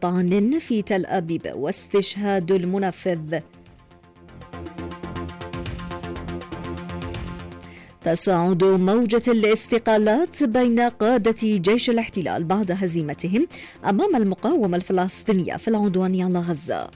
طعن في تل أبيب واستشهاد المنفذ. تصاعد موجة الاستقالات بين قادة جيش الاحتلال بعد هزيمتهم أمام المقاومة الفلسطينية في العدوان على غزة.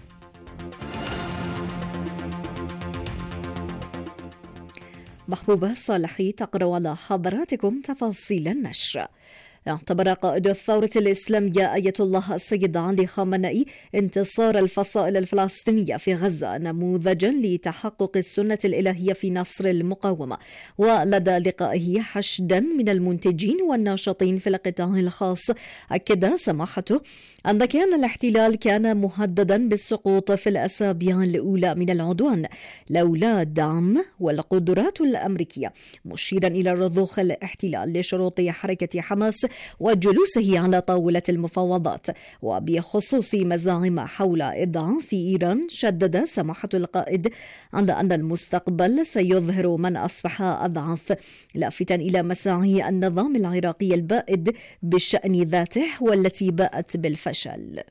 محبوبة صالحي تقرأ على حضراتكم تفاصيل النشر. اعتبر قائد الثورة الإسلامية آية الله السيد علي خامنئي انتصار الفصائل الفلسطينية في غزة نموذجا لتحقق السنة الإلهية في نصر المقاومة، ولدى لقائه حشدا من المنتجين والناشطين في القطاع الخاص أكد سماحته أن كيان الاحتلال كان مهددا بالسقوط في الأسابيع الأولى من العدوان لولا الدعم والقدرات الأمريكية، مشيرا إلى رضوخ الاحتلال لشروط حركة حماس وجلوسه على طاولة المفاوضات. وبخصوص مزاعم حول إضعاف إيران، شدد سماحة القائد على أن المستقبل سيظهر من أصبح أضعف، لافتا إلى مساعي النظام العراقي البائد بالشأن ذاته والتي باءت بالفشل.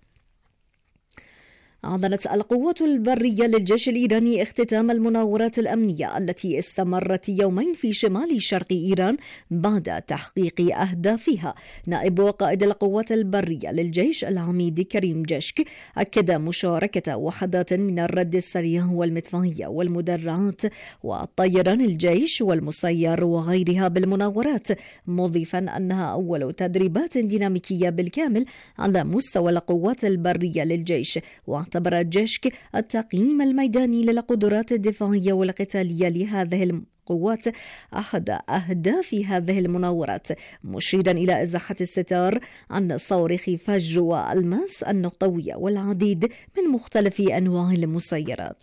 أعلنت القوات البرية للجيش الإيراني اختتام المناورات الأمنية التي استمرت يومين في شمال شرق إيران بعد تحقيق أهدافها. نائب قائد القوات البرية للجيش العميد كريم جشك أكد مشاركة وحدات من الرد السريع والمدفعية والمدرعات وطيران الجيش والمسير وغيرها بالمناورات، مضيفا أنها أول تدريبات ديناميكية بالكامل على مستوى القوات البرية للجيش. واعتبر جيشك التقييم الميداني للقدرات الدفاعية والقتالية لهذه القوات أحد أهداف هذه المناورات، مشيرا إلى إزاحة الستار عن صواريخ فج والماس النقطوية والعديد من مختلف أنواع المسيرات.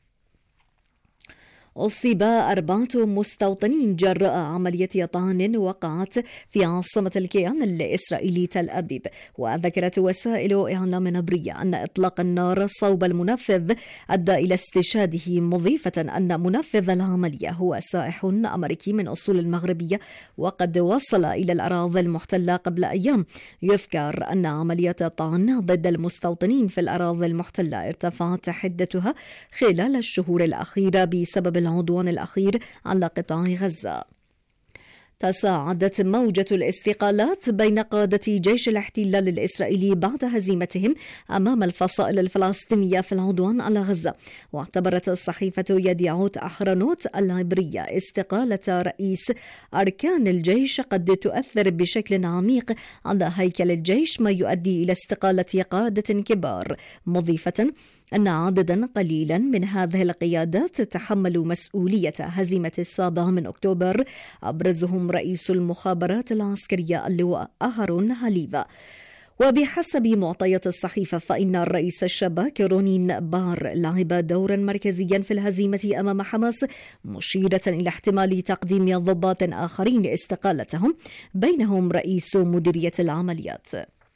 أصيب 4 مستوطنين جراء عملية طعن وقعت في عاصمة الكيان الإسرائيلي تل أبيب. وذكرت وسائل إعلام نبرية أن إطلاق النار صوب المنفذ أدى إلى استشهاده، مضيفة أن منفذ العملية هو سائح أمريكي من أصول المغربية وقد وصل إلى الأراضي المحتلة قبل أيام. يذكر أن عملية الطعن ضد المستوطنين في الأراضي المحتلة ارتفعت حدتها خلال الشهور الأخيرة بسبب العدوان الأخير على قطاع غزة. تصاعدت موجة الاستقالات بين قادة جيش الاحتلال الإسرائيلي بعد هزيمتهم أمام الفصائل الفلسطينية في العدوان على غزة. واعتبرت الصحيفة يديعوت أحرنوت العبرية استقالة رئيس أركان الجيش قد تؤثر بشكل عميق على هيكل الجيش، ما يؤدي إلى استقالة قادة كبار، مضيفة أن عددا قليلا من هذه القيادات تحملوا مسؤولية هزيمة 7 أكتوبر، أبرزهم رئيس المخابرات العسكرية اللواء أهرون هليفا. وبحسب معطيات الصحيفة فإن الرئيس الشباك رونين بار لعب دورا مركزيا في الهزيمة أمام حماس، مشيرة إلى احتمال تقديم ضباط آخرين استقالتهم، بينهم رئيس مديرية العمليات.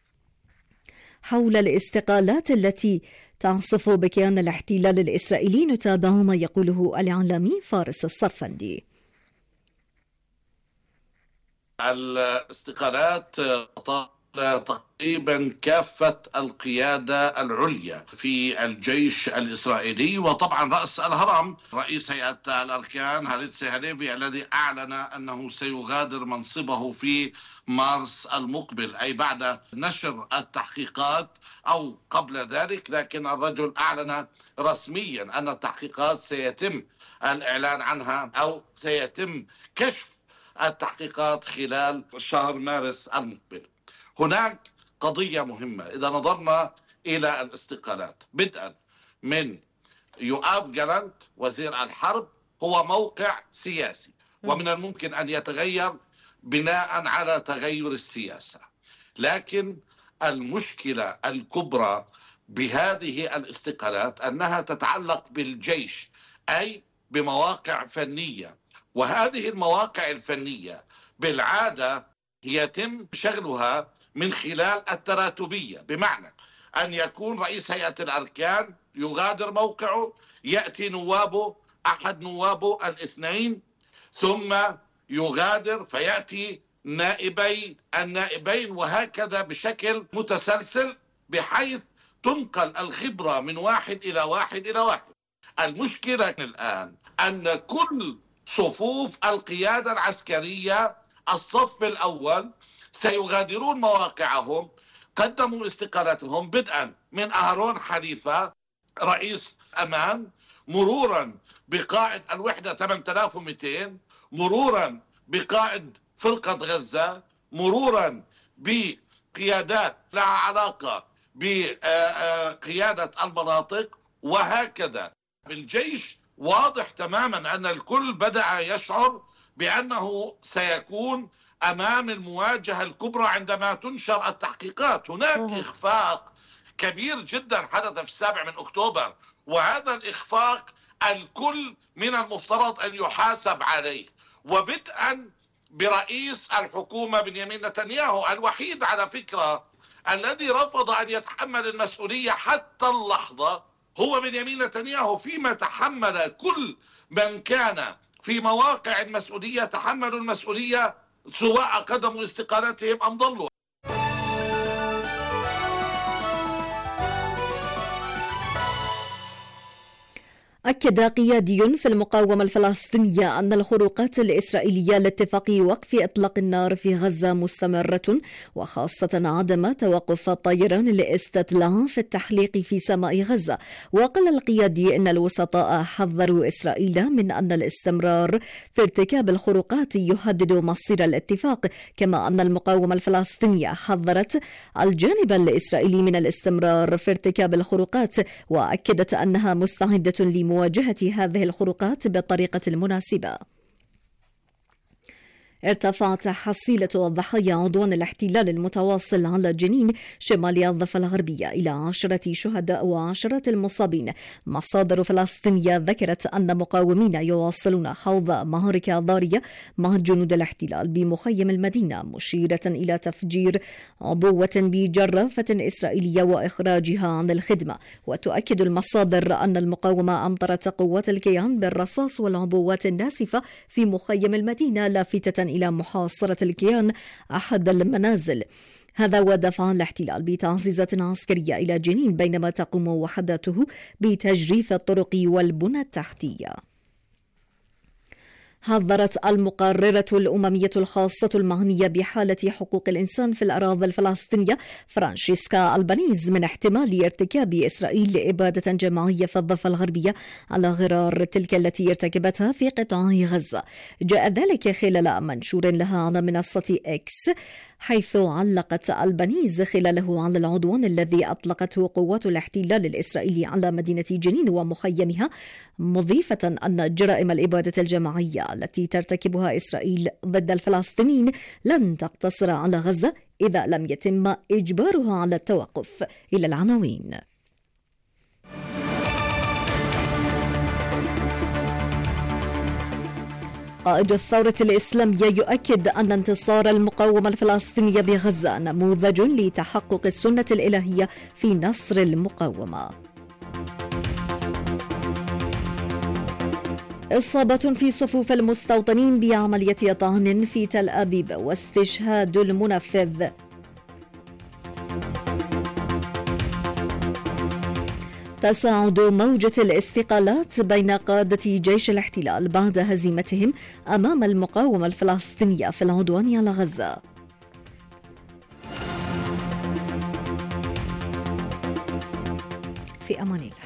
حول الاستقالات التي تعصف بكيان الاحتلال الإسرائيلي نتابع ما يقوله الإعلامي فارس الصرفندي. الاستقالات تقريبا كافة القيادة العليا في الجيش الإسرائيلي، وطبعا رأس الهرم رئيس هيئة الأركان هاليتسي هاليفي الذي أعلن أنه سيغادر منصبه في مارس المقبل، أي بعد نشر التحقيقات أو قبل ذلك، لكن الرجل أعلن رسميا أن التحقيقات سيتم الإعلان عنها أو سيتم كشف التحقيقات خلال شهر مارس المقبل. هناك قضية مهمة إذا نظرنا إلى الاستقالات، بدءا من يؤاف جالانت وزير الحرب، هو موقع سياسي ومن الممكن أن يتغير بناء على تغير السياسة، لكن المشكلة الكبرى بهذه الاستقالات أنها تتعلق بالجيش، أي بمواقع فنية، وهذه المواقع الفنية بالعادة يتم شغلها من خلال التراتبية، بمعنى أن يكون رئيس هيئة الأركان يغادر موقعه، يأتي نوابه، أحد نوابه الاثنين، ثم يغادر فيأتي النائبين، وهكذا بشكل متسلسل بحيث تنقل الخبرة من واحد إلى واحد إلى واحد. المشكلة الآن أن كل صفوف القيادة العسكرية الصف الأول سيغادرون مواقعهم، قدموا استقالتهم بدءا من أهرون حليفة رئيس أمان، مرورا بقائد الوحدة 8200، مرورا بقائد فرقة غزة، مرورا بقيادات لها علاقة بقيادة المناطق، وهكذا. بالجيش واضح تماما أن الكل بدأ يشعر بأنه سيكون أمام المواجهة الكبرى عندما تنشر التحقيقات. هناك إخفاق كبير جدا حدث في 7 أكتوبر، وهذا الإخفاق الكل من المفترض أن يحاسب عليه، وبدءا برئيس الحكومة بنيامين نتنياهو الوحيد على فكرة الذي رفض أن يتحمل المسؤولية حتى اللحظة هو بنيامين نتنياهو، فيما تحمل كل من كان في مواقع المسؤولية تحملوا المسؤولية سواء قدموا استقالتهم أم ضلوا. أكد قيادي في المقاومة الفلسطينية أن الخروقات الإسرائيلية لاتفاق وقف إطلاق النار في غزة مستمرة، وخاصة عدم توقف الطيران لاستطلاع التحليق في سماء غزة. وقال القيادي أن الوسطاء حذروا إسرائيل من أن الاستمرار في ارتكاب الخروقات يهدد مصير الاتفاق، كما أن المقاومة الفلسطينية حذرت الجانب الإسرائيلي من الاستمرار في ارتكاب الخروقات، وأكدت أنها مستعدة لمواجهة هذه الخروقات بالطريقة المناسبة. ارتفعت حصيلة الضحايا عدوان الاحتلال المتواصل على جنين شمال الضفة الغربية إلى 10 شهداء وعشرات المصابين. مصادر فلسطينية ذكرت أن مقاومين يواصلون خوض معركة ضارية مع جنود الاحتلال بمخيم المدينة، مشيرة إلى تفجير عبوة بجرافة إسرائيلية وإخراجها عن الخدمة. وتؤكد المصادر أن المقاومة أمطرت قوات الكيان بالرصاص والعبوات الناسفة في مخيم المدينة، لافتة إلى محاصرة الكيان أحد المنازل. هذا ودفع الاحتلال بتعزيزات عسكرية إلى جنين، بينما تقوم وحداته بتجريف الطرق والبنى التحتية. حذرت المقررة الأممية الخاصة المعنية بحالة حقوق الإنسان في الأراضي الفلسطينية فرانشيسكا ألبانيز من احتمال ارتكاب إسرائيل لإبادة جماعية في الضفة الغربية على غرار تلك التي ارتكبتها في قطاع غزة. جاء ذلك خلال منشور لها على منصة إكس، حيث علقت ألبانيز خلاله على العدوان الذي أطلقته قوات الاحتلال الإسرائيلي على مدينة جنين ومخيمها، مضيفة أن جرائم الإبادة الجماعية التي ترتكبها إسرائيل ضد الفلسطينيين لن تقتصر على غزة إذا لم يتم إجبارها على التوقف. إلى العناوين. قائد الثورة الإسلامية يؤكد أن انتصار المقاومة الفلسطينية بغزة نموذج لتحقق السنة الإلهية في نصر المقاومة. إصابة في صفوف المستوطنين بعملية طعن في تل أبيب واستشهاد المنفذ. تصاعد موجة الاستقالات بين قادة جيش الاحتلال بعد هزيمتهم أمام المقاومة الفلسطينية في العدوان على غزة. في أمان الله.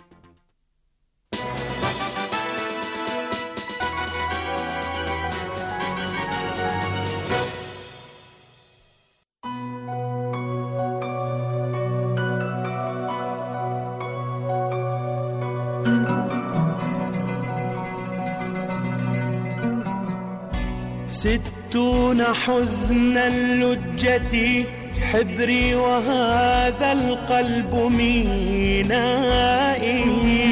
ستون حزن اللجة حبري وهذا القلب مينائي،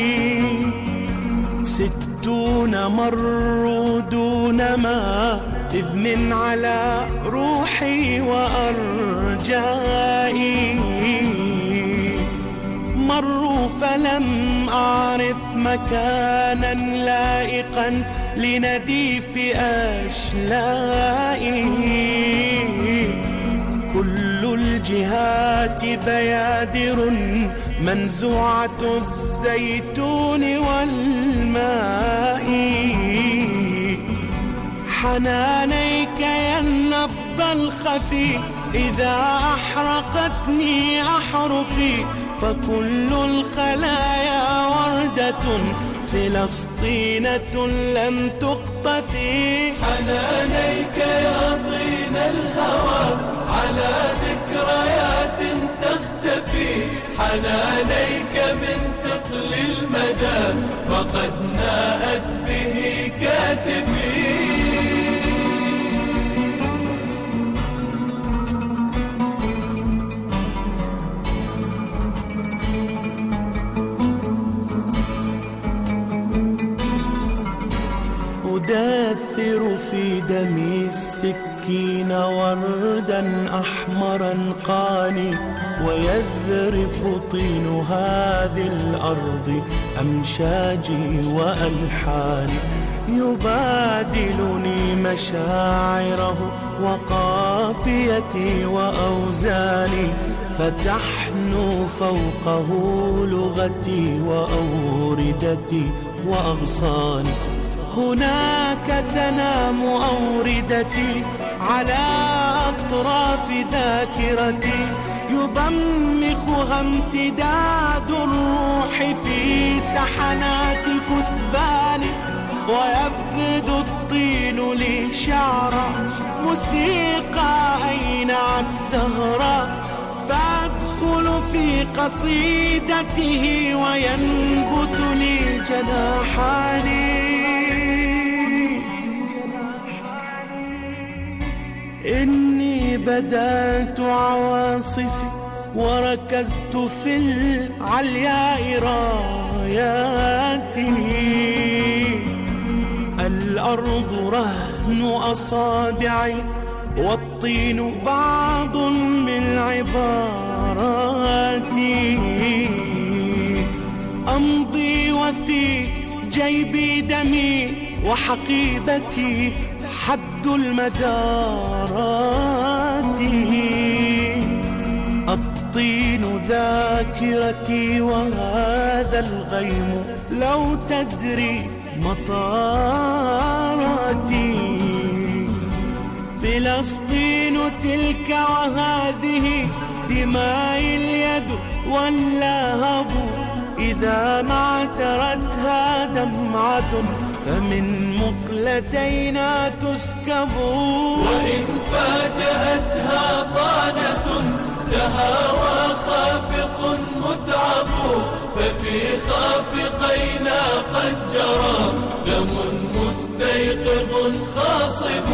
60 مروا دون ما إذن على روحي وأرجائي، مروا فلم أعرف مكانا لائقا لنديف أشلائي، كل الجبال الجهات بيادر منزوعة الزيتون والماء. حنانيك يا النبض الخفي إذا أحرقتني أحرفي، فكل الخلايا وردة فلسطينة لم تقطفي. حنانيك يا طين الهوى على ذكريات تختفي، حنانيك من ثقل المدى فقد ناءت به كاتفي. أدثر في دمي السكين وردا أحمرا قاني، ويذرف طين هذه الأرض أمشاجي وألحاني. يبادلني مشاعره وقافيتي وأوزاني، فتحنو فوقه لغتي وأوردتي وأغصاني. هناك تنام أوردتي على أطراف ذاكرتي، يضمخها امتداد الروح في سحنات كثباني، ويبدو الطين لي شعرا موسيقى أينعت زهرا، فأدخل في قصيدته وينبت لي جناحاني. إني بدأت عواصفي وركزت في العلياء راياتي. الأرض رهن أصابعي والطين بعض من عباراتي. أمضي وفي جيبي دمي وحقيبتي حد المدارات. الطين ذاكرتي وهذا الغيم لو تدري مطاراتي. فلسطين تلك وهذه دماء اليد واللهب، إذا ما اعترتها دمعة فمن مقلتينا تسكب. وإن فاجأتها طعنة تهاوى خافق متعب، ففي خافقينا قد جرى دم مستيقظ خاصب.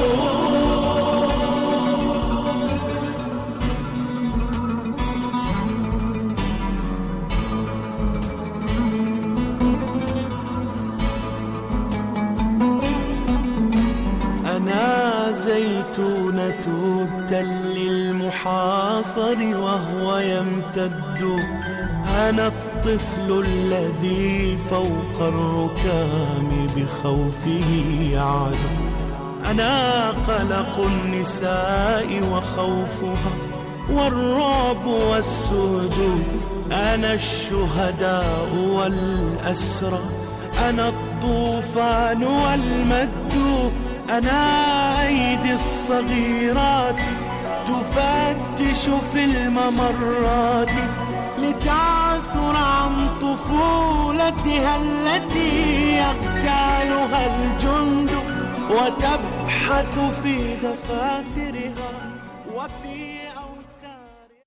أنا زيتونة التل المحاصر وهو يمتد، أنا الطفل الذي فوق الركام بخوفه يعدو. أنا قلق النساء وخوفها والرعب والسجود، أنا الشهداء والأسرى، أنا الطوفان والمد. أنا أيدي الصغيرات تفتش في الممرات لتعثر عن طفولتها التي يقتالها الجند، وتبحث في دفاترها وفي أوتارها.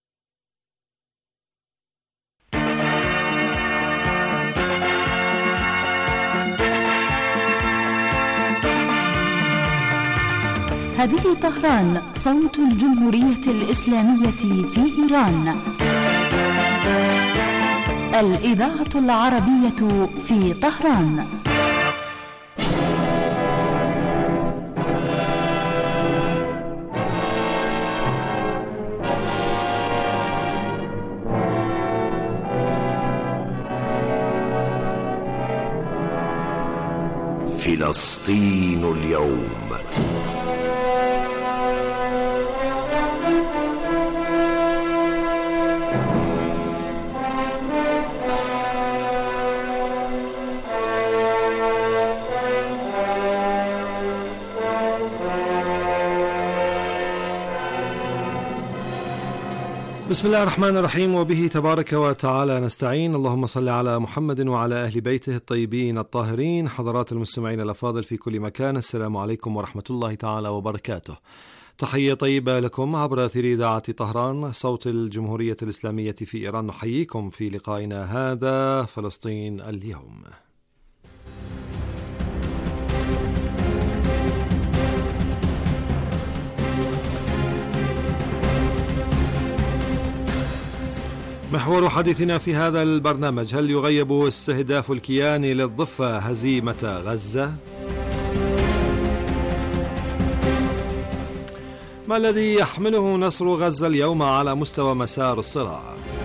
هذه طهران، صوت الجمهورية الإسلامية في إيران. الإذاعة العربية في طهران. فلسطين اليوم. بسم الله الرحمن الرحيم، وبه تبارك وتعالى نستعين. اللهم صل على محمد وعلى أهل بيته الطيبين الطاهرين. حضرات المستمعين الأفاضل في كل مكان، السلام عليكم ورحمة الله تعالى وبركاته. تحية طيبة لكم عبر أثير إذاعة طهران صوت الجمهورية الإسلامية في إيران. نحييكم في لقائنا هذا فلسطين اليوم. محور حديثنا في هذا البرنامج: هل يغيب استهداف الكيان للضفة هزيمة غزة؟ ما الذي يحمله نصر غزة اليوم على مستوى مسار الصراع؟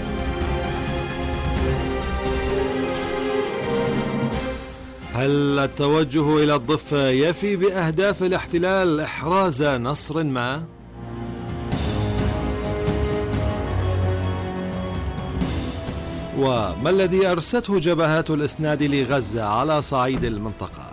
هل التوجه إلى الضفة يفي بأهداف الاحتلال إحراز نصر ما؟ وما الذي أرسته جبهات الإسناد لغزة على صعيد المنطقة؟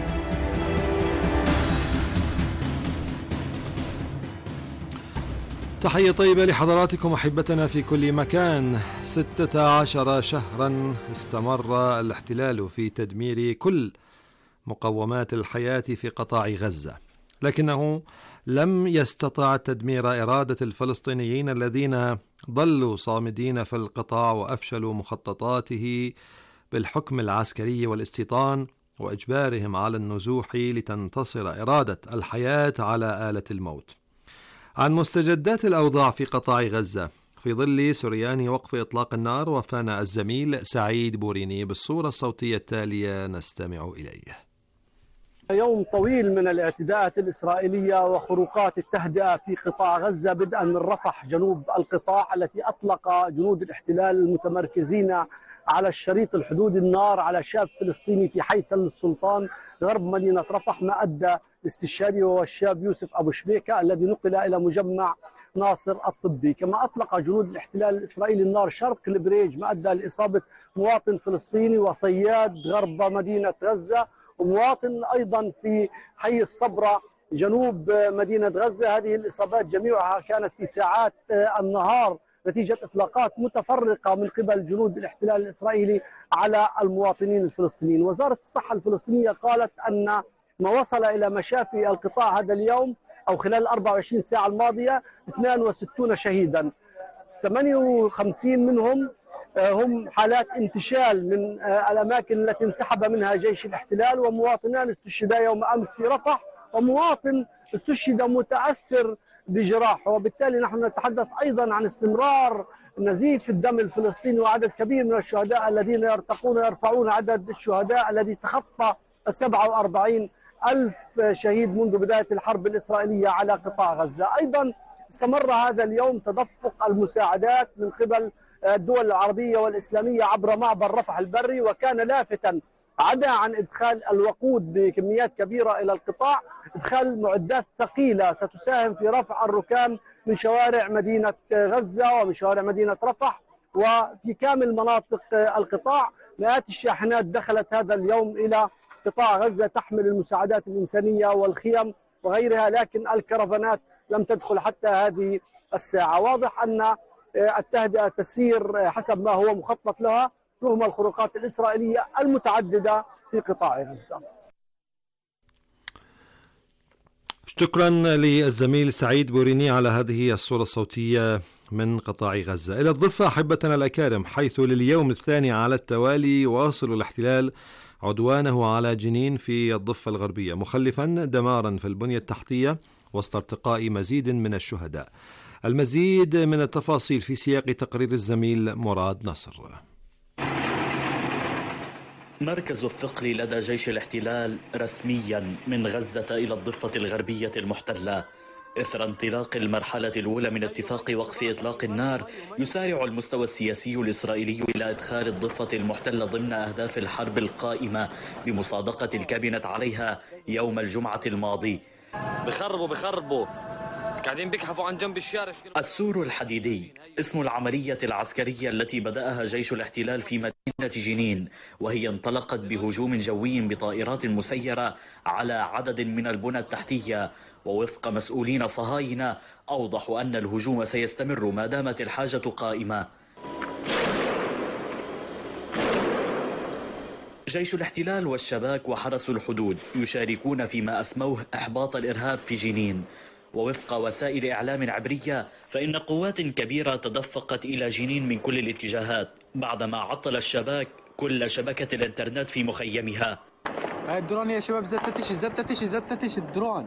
تحية طيبة لحضراتكم أحبتنا في كل مكان. 16 شهرا استمر الاحتلال في تدمير كل مقومات الحياة في قطاع غزة، لكنه لم يستطع تدمير إرادة الفلسطينيين الذين ظلوا صامدين في القطاع وأفشلوا مخططاته بالحكم العسكري والاستيطان وإجبارهم على النزوح لتنتصر إرادة الحياة على آلة الموت. عن مستجدات الأوضاع في قطاع غزة في ظل سريان وقف إطلاق النار وفانا الزميل سعيد بوريني بالصورة الصوتية التالية نستمع إليه. يوم طويل من الاعتداءات الإسرائيلية وخروقات التهدئة في قطاع غزة، بدءا من رفح جنوب القطاع التي أطلق جنود الاحتلال المتمركزين على الشريط الحدودي النار على شاب فلسطيني في حي تل السلطان غرب مدينة رفح، ما أدى لاستشهاده وهو الشاب يوسف أبو شبيكة الذي نقل إلى مجمع ناصر الطبي. كما أطلق جنود الاحتلال الإسرائيلي النار شرق البريج، ما أدى لإصابة مواطن فلسطيني وصياد غرب مدينة غزة، ومواطن أيضا في حي الصبرة جنوب مدينة غزة. هذه الإصابات جميعها كانت في ساعات النهار نتيجة إطلاقات متفرقة من قبل جنود الاحتلال الإسرائيلي على المواطنين الفلسطينيين. وزارة الصحة الفلسطينية قالت أن ما وصل إلى مشافي القطاع هذا اليوم أو خلال 24 ساعة الماضية 62 شهيدا، 58 منهم هم حالات انتشال من الأماكن التي انسحب منها جيش الاحتلال، ومواطنان استشهدا يوم أمس في رفح، ومواطن استشهد متأثر بجراح. وبالتالي نحن نتحدث أيضا عن استمرار نزيف الدم الفلسطيني وعدد كبير من الشهداء الذين يرفعون عدد الشهداء الذي تخطى 47,000 شهيد منذ بداية الحرب الإسرائيلية على قطاع غزة. أيضا استمر هذا اليوم تدفق المساعدات من قبل الدول العربية والإسلامية عبر معبر رفح البري، وكان لافتاً عدا عن إدخال الوقود بكميات كبيرة إلى القطاع، إدخال معدات ثقيلة ستساهم في رفع الركام من شوارع مدينة غزة ومن شوارع مدينة رفح وفي كامل مناطق القطاع. مئات الشاحنات دخلت هذا اليوم إلى قطاع غزة تحمل المساعدات الإنسانية والخيم وغيرها، لكن الكرفانات لم تدخل حتى هذه الساعة. واضح أن التهدئة تسير حسب ما هو مخطط لها رغم الخروقات الإسرائيلية المتعددة في قطاع غزة. شكرا للزميل سعيد بوريني على هذه الصورة الصوتية من قطاع غزة. إلى الضفة أحبتنا الأكارم، حيث لليوم الثاني على التوالي يواصل الاحتلال عدوانه على جنين في الضفة الغربية، مخلفا دمارا في البنية التحتية وسط ارتقاء مزيد من الشهداء. المزيد من التفاصيل في سياق تقرير الزميل مراد نصر. مركز الثقل لدى جيش الاحتلال رسميا من غزة إلى الضفة الغربية المحتلة. إثر انطلاق المرحلة الأولى من اتفاق وقف إطلاق النار، يسارع المستوى السياسي الإسرائيلي إلى إدخال الضفة المحتلة ضمن أهداف الحرب القائمة بمصادقة الكابينت عليها يوم الجمعة الماضي. بخربوا قاعدين بيكحفوا عن جنب الشارع. السور الحديدي اسم العملية العسكرية التي بدأها جيش الاحتلال في مدينة جنين، وهي انطلقت بهجوم جوي بطائرات مسيرة على عدد من البنى التحتية. ووفق مسؤولين صهاينة أوضحوا أن الهجوم سيستمر ما دامت الحاجة قائمة. جيش الاحتلال والشباك وحرس الحدود يشاركون فيما أسموه إحباط الإرهاب في جنين. ووفق وسائل إعلام عبرية فإن قوات كبيرة تدفقت إلى جنين من كل الاتجاهات بعدما عطل الشباك كل شبكة الإنترنت في مخيمها. الدرون يا شباب زتتش الدرون.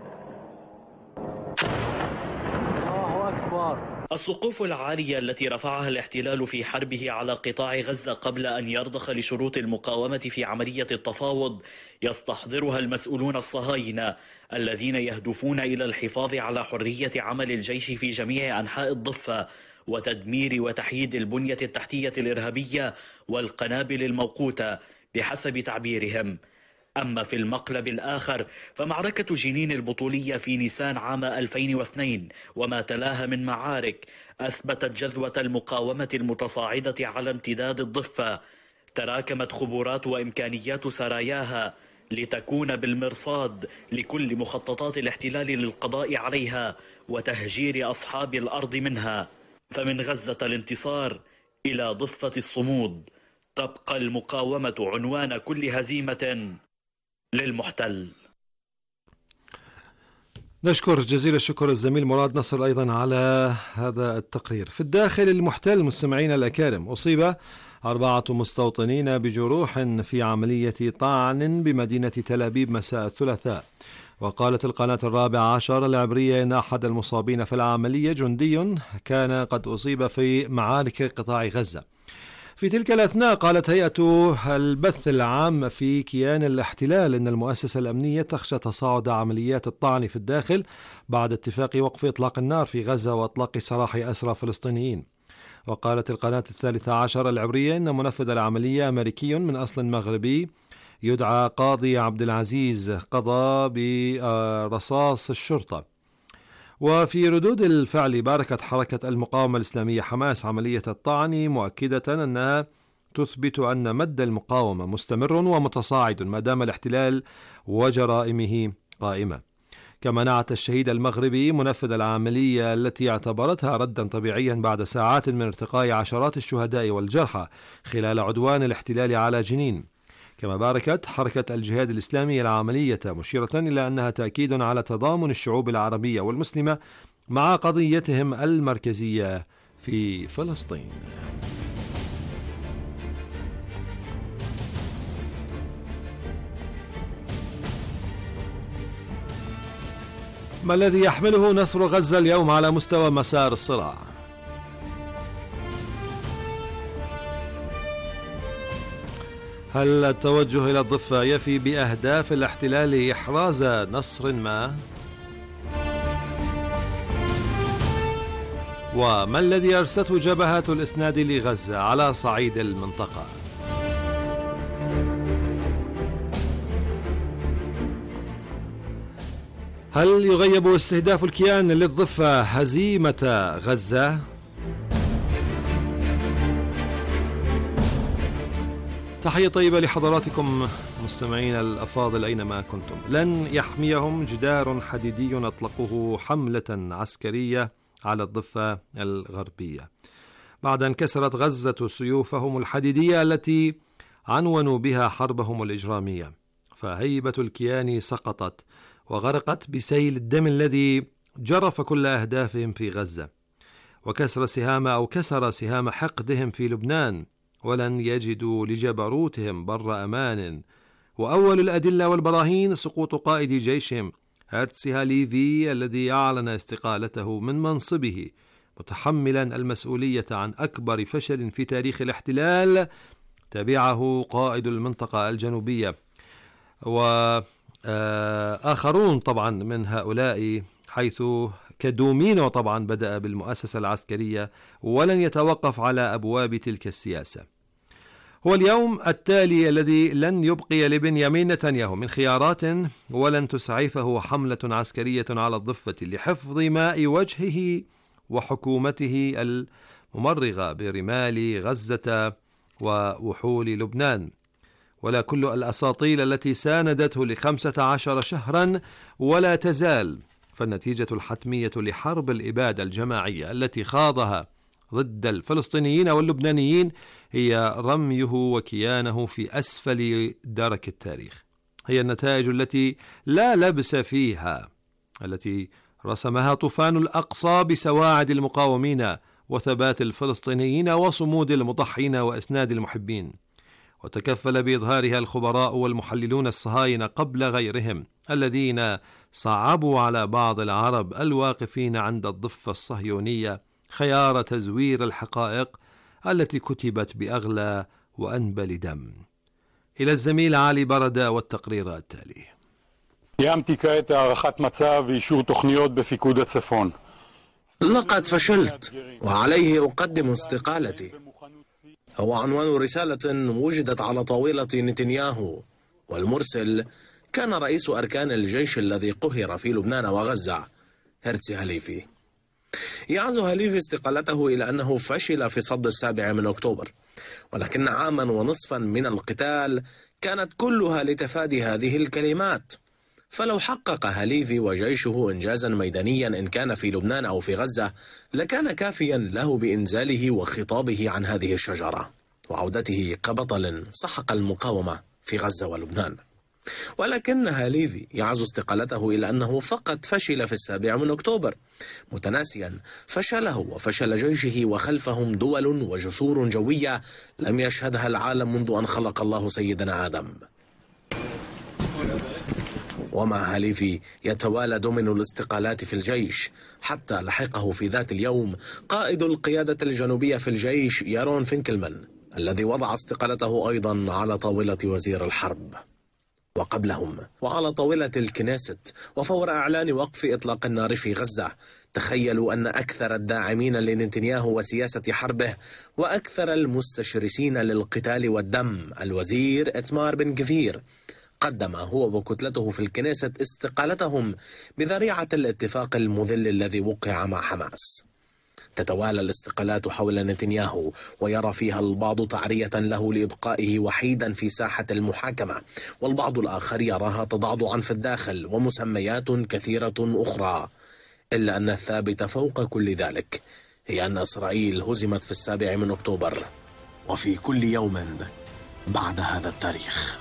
الله أكبر. السقوف العالية التي رفعها الاحتلال في حربه على قطاع غزة قبل أن يرضخ لشروط المقاومة في عملية التفاوض يستحضرها المسؤولون الصهاينة الذين يهدفون إلى الحفاظ على حرية عمل الجيش في جميع أنحاء الضفة وتدمير وتحييد البنية التحتية الإرهابية والقنابل الموقوتة بحسب تعبيرهم. أما في المقلب الآخر فمعركة جنين البطولية في نيسان عام 2002 وما تلاها من معارك أثبتت جذوة المقاومة المتصاعدة على امتداد الضفة. تراكمت خبرات وإمكانيات سراياها لتكون بالمرصاد لكل مخططات الاحتلال للقضاء عليها وتهجير أصحاب الأرض منها. فمن غزة الانتصار إلى ضفة الصمود تبقى المقاومة عنوان كل هزيمة للمحتل. نشكر جزيل الشكر الزميل مراد نصر أيضا على هذا التقرير. في الداخل المحتل مستمعين الأكارم أصيب 4 مستوطنين بجروح في عملية طعن بمدينة تل أبيب مساء الثلاثاء. وقالت القناة 14 العبرية إن أحد المصابين في العملية جندي كان قد أصيب في معارك قطاع غزة. في تلك الأثناء قالت هيئة البث العام في كيان الاحتلال إن المؤسسة الأمنية تخشى تصاعد عمليات الطعن في الداخل بعد اتفاق وقف إطلاق النار في غزة وإطلاق سراح أسرى فلسطينيين. وقالت القناة 13 العبرية إن منفذ العملية أمريكي من أصل مغربي يدعى قاضي عبد العزيز قضى برصاص الشرطة. وفي ردود الفعل باركت حركة المقاومة الإسلامية حماس عملية الطعن مؤكدة أنها تثبت أن مد المقاومة مستمر ومتصاعد ما دام الاحتلال وجرائمه قائمة. كما نعت الشهيد المغربي منفذ العملية التي اعتبرتها ردا طبيعيا بعد ساعات من ارتقاء عشرات الشهداء والجرحى خلال عدوان الاحتلال على جنين. كما باركت حركة الجهاد الإسلامي العملية مشيرة إلى أنها تأكيد على تضامن الشعوب العربية والمسلمة مع قضيتهم المركزية في فلسطين. ما الذي يحمله نصر غزة اليوم على مستوى مسار الصراع؟ هل التوجه إلى الضفة يفي بأهداف الاحتلال إحراز نصر ما؟ وما الذي أرسته جبهات الإسناد لغزة على صعيد المنطقة؟ هل يغيب استهداف الكيان للضفة هزيمة غزة؟ تحية طيبة لحضراتكم مستمعين الأفاضل أينما كنتم. لن يحميهم جدار حديدي أطلقوه حملة عسكرية على الضفة الغربية بعد أن كسرت غزة سيوفهم الحديدية التي عنونوا بها حربهم الإجرامية. فهيبة الكيان سقطت وغرقت بسيل الدم الذي جرف كل أهدافهم في غزة وكسر سهام حقدهم في لبنان. ولن يجدوا لجبروتهم بر أمان. وأول الأدلة والبراهين سقوط قائد جيشهم هرتسي هاليفي الذي أعلن استقالته من منصبه متحملا المسؤولية عن أكبر فشل في تاريخ الاحتلال تبعه قائد المنطقة الجنوبية وآخرون طبعا من هؤلاء، حيث كدومينو طبعا بدأ بالمؤسسة العسكرية ولن يتوقف على أبواب تلك السياسة. هو اليوم التالي الذي لن يبقي لبنيامين نتنياهو من خيارات ولن تسعفه حملة عسكرية على الضفة لحفظ ماء وجهه وحكومته الممرغة برمال غزة ووحول لبنان، ولا كل الأساطيل التي ساندته ل15 شهرا ولا تزال. فالنتيجة الحتمية لحرب الإبادة الجماعية التي خاضها ضد الفلسطينيين واللبنانيين هي رميه وكيانه في أسفل درك التاريخ. هي النتائج التي لا لبس فيها، التي رسمها طوفان الأقصى بسواعد المقاومين وثبات الفلسطينيين وصمود المضحين وإسناد المحبين، وتكفل بإظهارها الخبراء والمحللون الصهاينة قبل غيرهم الذين صعبوا على بعض العرب الواقفين عند الضفة الصهيونية خيار تزوير الحقائق التي كتبت بأغلى وأنبل دم. إلى الزميل علي بردة والتقرير التالي. قيمتي كانت הערכת מצב ואישור תוכניות בפיקוד הצפון. لقد فشلت وعليه أقدم استقالتي. هو عنوان رسالة وجدت على طاولة نتنياهو، والمرسل كان رئيس أركان الجيش الذي قهر في لبنان وغزة، هرتزي هليفي. يعزو هليفي استقالته إلى أنه فشل في صد 7 أكتوبر، ولكن عاما ونصفا من القتال كانت كلها لتفادي هذه الكلمات. فلو حقق هليفي وجيشه إنجازا ميدانيا إن كان في لبنان أو في غزة لكان كافيا له بإنزاله وخطابه عن هذه الشجرة وعودته كبطل سحق المقاومة في غزة ولبنان. ولكن هليفي يعزو استقالته إلى أنه فقط فشل في 7 أكتوبر، متناسيا فشله وفشل جيشه وخلفهم دول وجسور جوية لم يشهدها العالم منذ أن خلق الله سيدنا آدم. ومع هليفي يتوالى دومينو الاستقالات في الجيش، حتى لحقه في ذات اليوم قائد القيادة الجنوبية في الجيش يارون فينكلمان الذي وضع استقالته أيضا على طاولة وزير الحرب. وقبلهم وعلى طاولة الكنيست وفور إعلان وقف إطلاق النار في غزة، تخيلوا أن أكثر الداعمين لنتنياهو وسياسة حربه وأكثر المستشرسين للقتال والدم الوزير إتمار بن غفير قدم هو وكتلته في الكنيست استقالتهم بذريعة الاتفاق المذل الذي وقع مع حماس. تتوالى الاستقالات حول نتنياهو ويرى فيها البعض تعرية له لإبقائه وحيدا في ساحة المحاكمة، والبعض الآخر يراها تضعضعا في الداخل ومسميات كثيرة أخرى. إلا أن الثابت فوق كل ذلك هي أن إسرائيل هزمت في 7 أكتوبر وفي كل يوم بعد هذا التاريخ.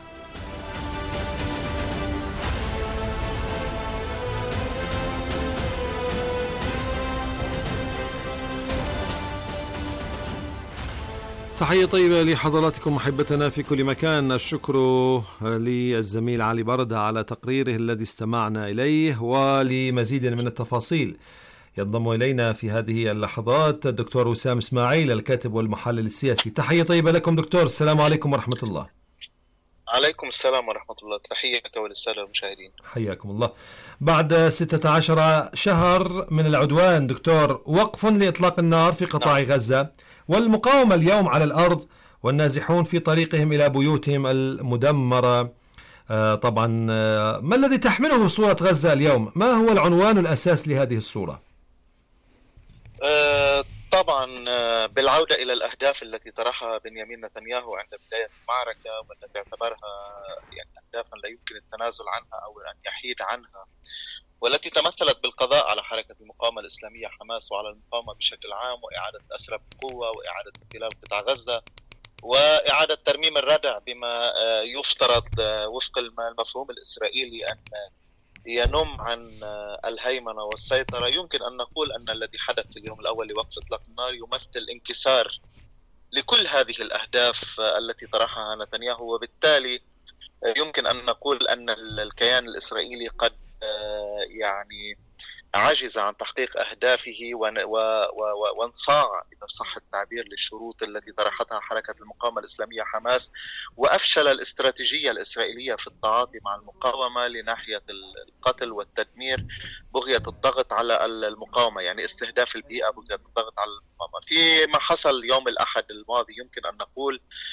تحية طيبة لحضراتكم محبتنا في كل مكان. الشكر للزميل علي بردة على تقريره الذي استمعنا إليه، ولمزيد من التفاصيل ينضم إلينا في هذه اللحظات الدكتور وسام إسماعيل الكاتب والمحلل السياسي. تحية طيبة لكم دكتور، السلام عليكم ورحمة الله. عليكم السلام ورحمة الله، تحية وللسادة المشاهدين. حياكم الله. بعد 16 شهر من العدوان دكتور، وقف لإطلاق النار في قطاع غزة، والمقاومة اليوم على الأرض والنازحون في طريقهم إلى بيوتهم المدمرة. طبعا ما الذي تحمله صورة غزة اليوم؟ ما هو العنوان الأساس لهذه الصورة؟ طبعا بالعودة إلى الأهداف التي طرحها بنيامين نتنياهو عند بداية المعركة، والتي اعتبرها يعني أهدافا لا يمكن التنازل عنها أو أن يحيد عنها، والتي تمثلت بالقضاء على حركة المقاومة الإسلامية حماس وعلى المقاومة بشكل عام، وإعادة أسرى بقوة، وإعادة احتلال قطاع غزة، وإعادة ترميم الردع بما يفترض وفق المفهوم الإسرائيلي أن ينم عن الهيمنة والسيطرة. يمكن أن نقول أن الذي حدث في اليوم الأول لوقف إطلاق النار يمثل انكسار لكل هذه الأهداف التي طرحها نتنياهو، وبالتالي يمكن أن نقول أن الكيان الإسرائيلي قد يعني عجز عن تحقيق أهدافه وانصاع إذا صح التعبير للشروط التي طرحتها حركة المقاومة الإسلامية حماس، وأفشل الاستراتيجية الإسرائيلية في التعاطي مع المقاومة لناحية القتل والتدمير، بغية الضغط على المقاومة، يعني استهداف البيئة، بغية الضغط على المقاومة. فيما حصل يوم الأحد الماضي يمكن أن نقول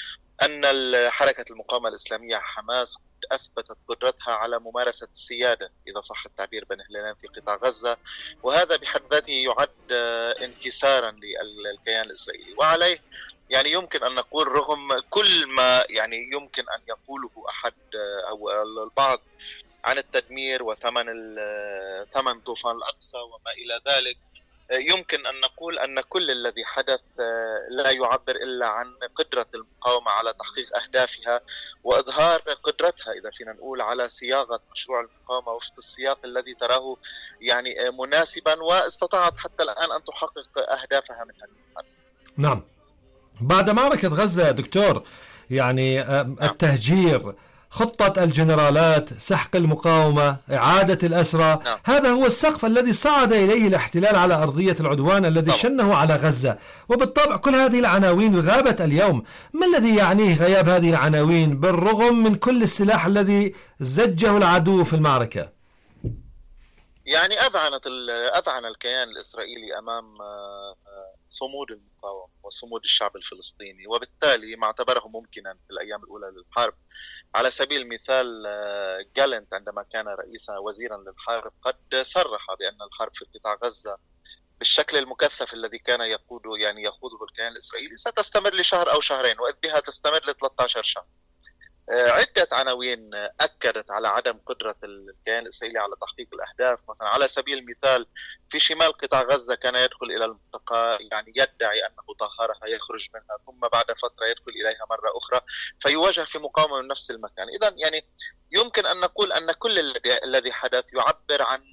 أن حركة المقاومة الإسلامية حماس أثبتت قدرتها على ممارسة السيادة إذا صح التعبير بين هلالين في قطاع غزة، وهذا بحد ذاته يعد انكسارا للكيان الإسرائيلي. وعليه يعني يمكن أن نقول رغم كل ما يعني يمكن أن يقوله أحد أو البعض عن التدمير ثمن طوفان الأقصى وما إلى ذلك، يمكن أن نقول أن كل الذي حدث لا يعبر إلا عن قدرة المقاومة على تحقيق أهدافها وإظهار قدرتها إذا فينا نقول على صياغة مشروع المقاومة وفق السياق الذي تراه يعني مناسبا، واستطاعت حتى الآن أن تحقق أهدافها من هذه. نعم. بعد معركة غزة دكتور، يعني التهجير، خطة الجنرالات، سحق المقاومة، إعادة الأسرى، هذا هو السقف الذي صعد إليه الاحتلال على أرضية العدوان الذي شنه على غزة. وبالطبع كل هذه العناوين غابت اليوم. ما الذي يعنيه غياب هذه العناوين بالرغم من كل السلاح الذي زجه العدو في المعركة؟ يعني أذعن الكيان الإسرائيلي أمام صمود المقاومة وصمود الشعب الفلسطيني، وبالتالي ما اعتبره ممكنا في الأيام الأولى للحرب. على سبيل المثال جالنت عندما كان وزيرا للحرب قد صرح بأن الحرب في قطاع غزة بالشكل المكثف الذي كان يخوضه الكيان الإسرائيلي ستستمر لشهر أو شهرين، وإذ بها تستمر ل13 شهر. عدة عناوين أكدت على عدم قدرة الكيان الإسرائيلي على تحقيق الأهداف. مثلا على سبيل المثال في شمال قطاع غزة كان يدخل إلى المنطقة يدعي أنه طهرها، يخرج منها، ثم بعد فترة يدخل إليها مرة أخرى، فيواجه في مقاومة من نفس المكان. إذن يمكن أن نقول أن كل الذي حدث يعبر عن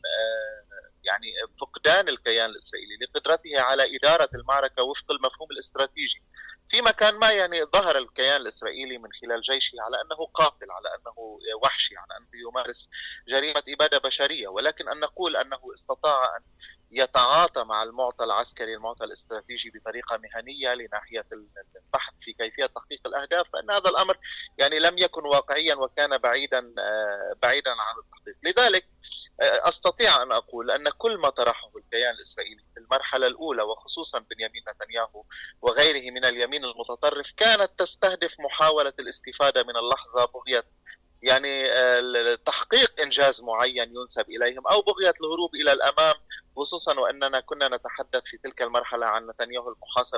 فقدان الكيان الإسرائيلي لقدرته على إدارة المعركة وفق المفهوم الاستراتيجي. في مكان ما ظهر الكيان الإسرائيلي من خلال جيشه على أنه قاتل، على أنه وحشي، على أنه يمارس جريمة إبادة بشرية، ولكن أن نقول أنه استطاع أن يتعاطى مع المعطى العسكري، المعطى الاستراتيجي بطريقة مهنية لناحية البحث في كيفية تحقيق الأهداف، فإن هذا الأمر لم يكن واقعيا وكان بعيدا عن التحقيق. لذلك أستطيع أن أقول أن كل ما طرحه الكيان الإسرائيلي في المرحلة الأولى وخصوصا بنيامين نتنياهو وغيره من اليمين المتطرف كانت تستهدف محاولة الاستفادة من اللحظة بغية تحقيق إنجاز معين ينسب إليهم أو بغية الهروب إلى الأمام، خصوصا وأننا كنا نتحدث في تلك المرحلة عن نتنياهو المحاصر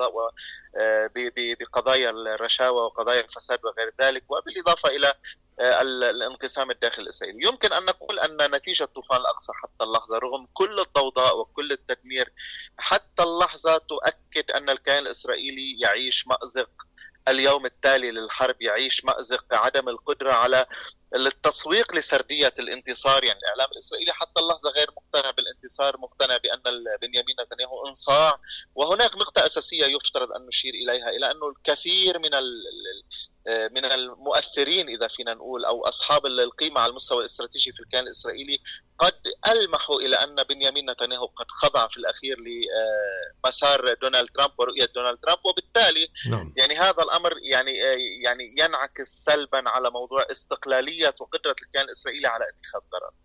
بقضايا الرشاوى وقضايا الفساد وغير ذلك، وبالإضافة إلى الانقسام الداخلي الإسرائيلي. يمكن أن نقول أن نتيجة طوفان الأقصى حتى اللحظة رغم كل الضوضاء وكل التدمير حتى اللحظة تؤكد أن الكيان الإسرائيلي يعيش مأزق اليوم التالي للحرب، يعيش مأزق عدم القدرة على التسويق لسردية الانتصار. الإعلام الإسرائيلي حتى اللحظة غير مقتنع بالانتصار، مقتنع بأن بنيامين نتنياهو انصاع. وهناك نقطة أساسية يفترض أن نشير إليها، إلى أنه الكثير من المؤثرين إذا فينا نقول أو أصحاب القيمة على المستوى الاستراتيجي في الكيان الإسرائيلي قد ألمحوا إلى أن بنيامين نتنياهو قد خضع في الأخير لمسار دونالد ترامب ورؤية دونالد ترامب، وبالتالي هذا الأمر ينعكس سلبا على موضوع استقلالية وقدرة الكيان الإسرائيلي على اتخاذ قرار.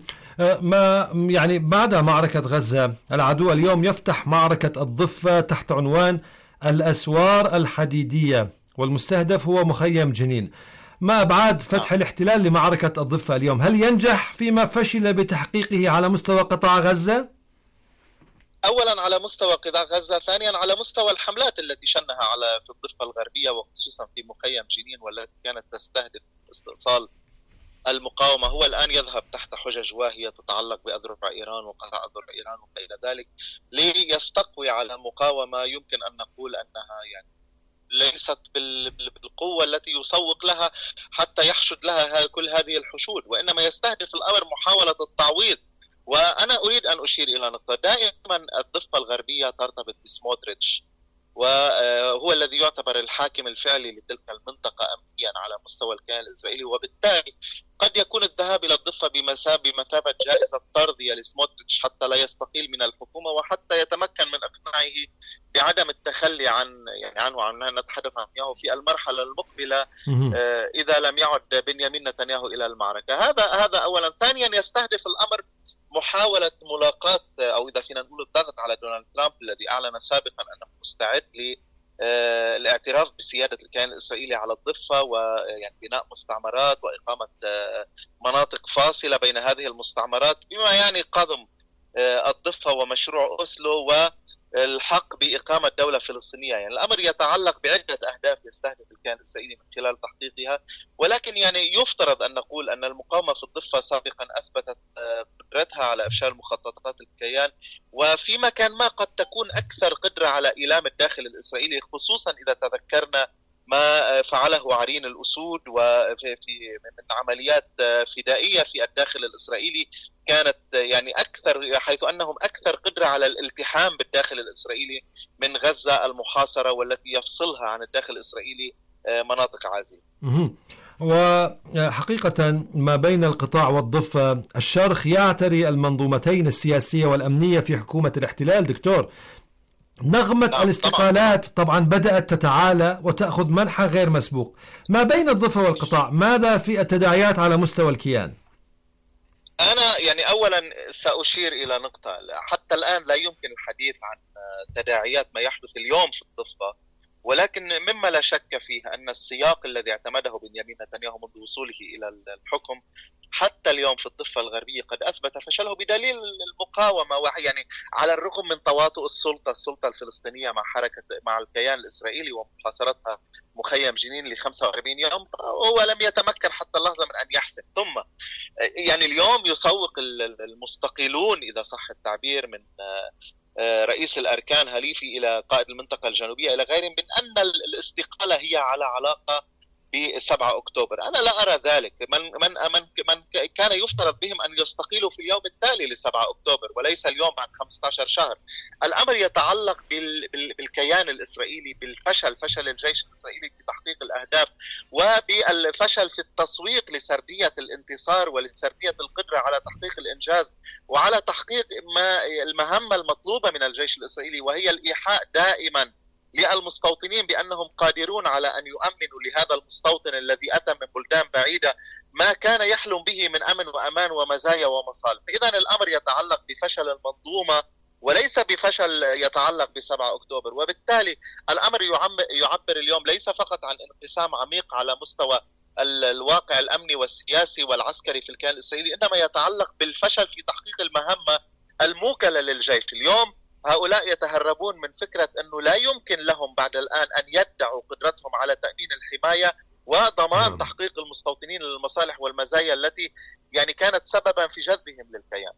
ما بعد معركة غزة العدو اليوم يفتح معركة الضفة تحت عنوان الأسوار الحديدية، والمستهدف هو مخيم جنين. ما أبعاد فتح الاحتلال لمعركة الضفة اليوم؟ هل ينجح فيما فشل بتحقيقه على مستوى قطاع غزة؟ أولا على مستوى قطاع غزة، ثانيا على مستوى الحملات التي شنها في الضفة الغربية وخصوصا في مخيم جنين والتي كانت تستهدف استئصال المقاومة. هو الآن يذهب تحت حجج واهية تتعلق بأذرع إيران وقطع أذرع إيران وما إلى ذلك ليستقوي على مقاومة يمكن أن نقول أنها ليست بالقوة التي يسوق لها حتى يحشد لها كل هذه الحشود، وإنما يستهدف الأمر محاولة التعويض. وأنا أريد أن أشير إلى نقطة، دائما الضفة الغربية ترتبط بسموتريتش، وهو الذي يعتبر الحاكم الفعلي لتلك المنطقة أمنيا على مستوى الكيان الإسرائيلي، وبالتالي قد يكون الذهاب إلى الضفة بمثابة جائزة طردية لسموتريتش حتى لا يستقيل من الحكومة وحتى يتمكن من إقناعه بعدم التخلي عنه وعن نتحدث عن نتنياهو في المرحلة المقبلة إذا لم يعد بنيامين نتنياهو إلى المعركة. هذا أولا. ثانيا يستهدف الأمر محاولة ملاقاة أو إذا فينا نقول الضغط على دونالد ترامب الذي أعلن سابقا أنه مستعد الاعتراف بسيادة الكيان الإسرائيلي على الضفة، ويعني بناء مستعمرات وإقامة مناطق فاصلة بين هذه المستعمرات، بما يعني قضم الضفة ومشروع أوسلو والحق بإقامة دولة فلسطينية. يعني الأمر يتعلق بعدة أهداف يستهدف الكيان الإسرائيلي من خلال تحقيقها، ولكن يعني يفترض أن نقول أن المقاومة في الضفة سابقا أثبتت قدرتها على إفشال مخططات الكيان، وفي مكان ما قد تكون أكثر قدرة على إيلام الداخل الإسرائيلي، خصوصا إذا تذكرنا ما فعله عرين الأسود وفي من عمليات فدائية في الداخل الإسرائيلي كانت يعني أكثر، حيث أنهم أكثر قدرة على الالتحام بالداخل الإسرائيلي من غزة المحاصرة والتي يفصلها عن الداخل الإسرائيلي مناطق عازلة. وحقيقة ما بين القطاع والضفة الشرخ يعتري المنظومتين السياسية والأمنية في حكومة الاحتلال. دكتور، نغمة الاستقالات طبعا بدأت تتعالى وتأخذ منحى غير مسبوق. ما بين الضفة والقطاع ماذا في التداعيات على مستوى الكيان؟ أنا يعني أولا سأشير إلى نقطة، حتى الآن لا يمكن الحديث عن تداعيات ما يحدث اليوم في الضفة، ولكن مما لا شك فيه أن السياق الذي اعتمده بنيامين نتنياهو منذ وصوله إلى الحكم حتى اليوم في الضفة الغربية قد أثبت فشله بدليل المقاومة، يعني على الرغم من تواطؤ السلطة الفلسطينية مع الكيان الإسرائيلي ومحاصرتها مخيم جنين ل 45 يوم، هو لم يتمكن حتى اللحظة من أن يحسم. ثم يعني اليوم يسوق المستقيلون إذا صح التعبير من رئيس الأركان هليفي إلى قائد المنطقة الجنوبية إلى غيرهم من أن الاستقالة هي على علاقة ب7 أكتوبر. أنا لا أرى ذلك. من كان يفترض بهم أن يستقيلوا في اليوم التالي ل7 أكتوبر وليس اليوم بعد 15 شهر. الأمر يتعلق بالكيان الإسرائيلي، فشل الجيش الإسرائيلي في تحقيق الأهداف، وبالفشل في التسويق لسردية الانتصار ولسردية القدرة على تحقيق الإنجاز وعلى تحقيق المهمة المطلوبة من الجيش الإسرائيلي، وهي الإيحاء دائما للمستوطنين بأنهم قادرون على أن يؤمنوا لهذا المستوطن الذي أتى من بلدان بعيدة ما كان يحلم به من أمن وأمان ومزايا ومصالح. إذن الأمر يتعلق بفشل المنظومة وليس بفشل يتعلق ب7 أكتوبر، وبالتالي الأمر يعبر اليوم ليس فقط عن انقسام عميق على مستوى الواقع الأمني والسياسي والعسكري في الكيان الإسرائيلي، إنما يتعلق بالفشل في تحقيق المهمة الموكلة للجيش. اليوم هؤلاء يتهربون من فكرة أنه لا يمكن لهم بعد الآن أن يدعوا قدرتهم على تأمين الحماية وضمان تحقيق المستوطنين للمصالح والمزايا التي يعني كانت سببا في جذبهم للكيان.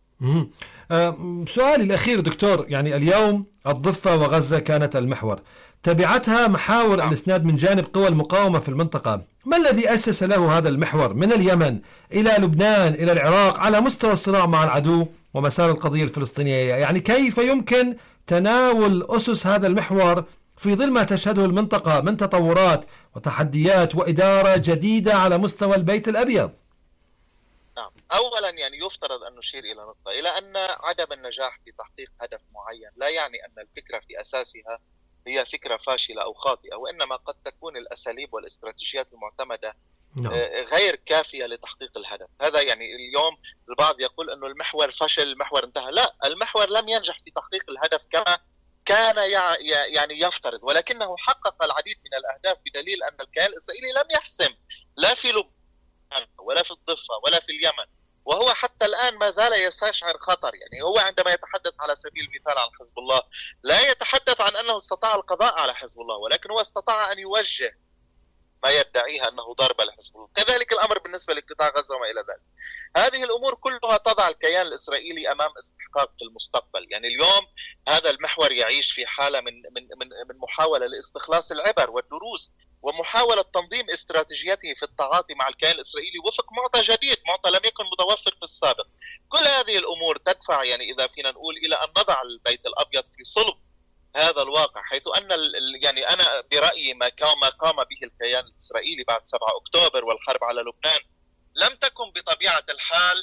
سؤالي الأخير دكتور، يعني اليوم الضفة وغزة كانت المحور، تبعتها محاور الإسناد من جانب قوى المقاومة في المنطقة. ما الذي أسس له هذا المحور من اليمن إلى لبنان إلى العراق على مستوى الصراع مع العدو ومسار القضية الفلسطينية؟ يعني كيف يمكن تناول أسس هذا المحور في ظل ما تشهده المنطقة من تطورات وتحديات وإدارة جديدة على مستوى البيت الأبيض؟ نعم، أولا يعني يفترض أن نشير إلى نقطة، إلى أن عدم النجاح في تحقيق هدف معين لا يعني أن الفكرة في أساسها هي فكرة فاشلة أو خاطئة، وإنما قد تكون الأساليب والاستراتيجيات المعتمدة غير كافية لتحقيق الهدف. هذا يعني اليوم البعض يقول أنه المحور فشل، المحور انتهى. لا، المحور لم ينجح في تحقيق الهدف كما كان يعني يفترض، ولكنه حقق العديد من الأهداف بدليل أن الكيان الإسرائيلي لم يحسم لا في لبنان ولا في الضفة ولا في اليمن، وهو حتى الآن ما زال يستشعر خطر. يعني هو عندما يتحدث على سبيل المثال عن حزب الله لا يتحدث عن أنه استطاع القضاء على حزب الله، ولكن هو استطاع أن يوجه ما يدعيه أنه ضرب لحزب الله. كذلك الأمر بالنسبة لقطاع غزة وما إلى ذلك. هذه الأمور كلها تضع الكيان الإسرائيلي أمام استحقاق في المستقبل. يعني اليوم هذا المحور يعيش في حالة من محاولة لاستخلاص العبر والدروس ومحاولة تنظيم استراتيجيته في التعاطي مع الكيان الإسرائيلي وفق معطى جديد، معطى لم يكن متوفر في السابق. كل هذه الأمور تدفع يعني إذا فينا نقول إلى أن نضع البيت الأبيض في صلب هذا الواقع، حيث أن يعني أنا برأيي ما قام به الكيان الإسرائيلي بعد 7 أكتوبر والحرب على لبنان لم تكن بطبيعة الحال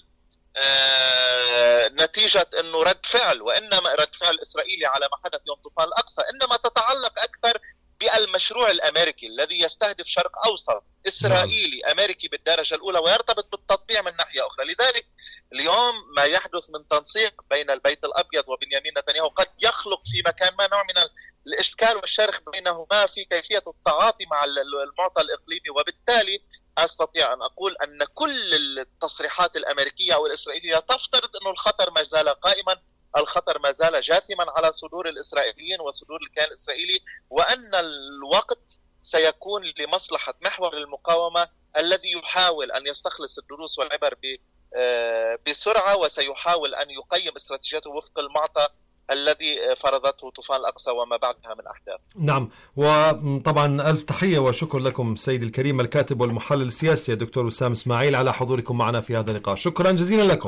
نتيجة أنه رد فعل، وإنما رد فعل إسرائيلي على ما حدث يوم طوفان الأقصى، إنما تتعلق أكثر بالمشروع الأمريكي الذي يستهدف شرق أوسط إسرائيلي أمريكي بالدرجة الأولى ويرتبط بالتطبيع من ناحية أخرى. لذلك اليوم ما يحدث من تنسيق بين البيت الأبيض وبنيامين نتنياهو قد يخلق في مكان ما نوع من الإشكال والشرخ بينهما في كيفية التعاطي مع المعطى الإقليمي. وبالتالي أستطيع أن أقول أن كل التصريحات الأمريكية أو الإسرائيلية تفترض أن الخطر ما زال قائما، الخطر ما زال جاثما على صدور الإسرائيليين وصدور الكيان الإسرائيلي، وأن الوقت سيكون لمصلحة محور المقاومة الذي يحاول أن يستخلص الدروس والعبر بسرعة، وسيحاول أن يقيم استراتيجيته وفق المعطى الذي فرضته طوفان الأقصى وما بعدها من أحداث. نعم، وطبعا ألف تحية وشكر لكم سيدي الكريم الكاتب والمحلل السياسي الدكتور وسام إسماعيل على حضوركم معنا في هذا اللقاء. شكرا جزيلا لكم.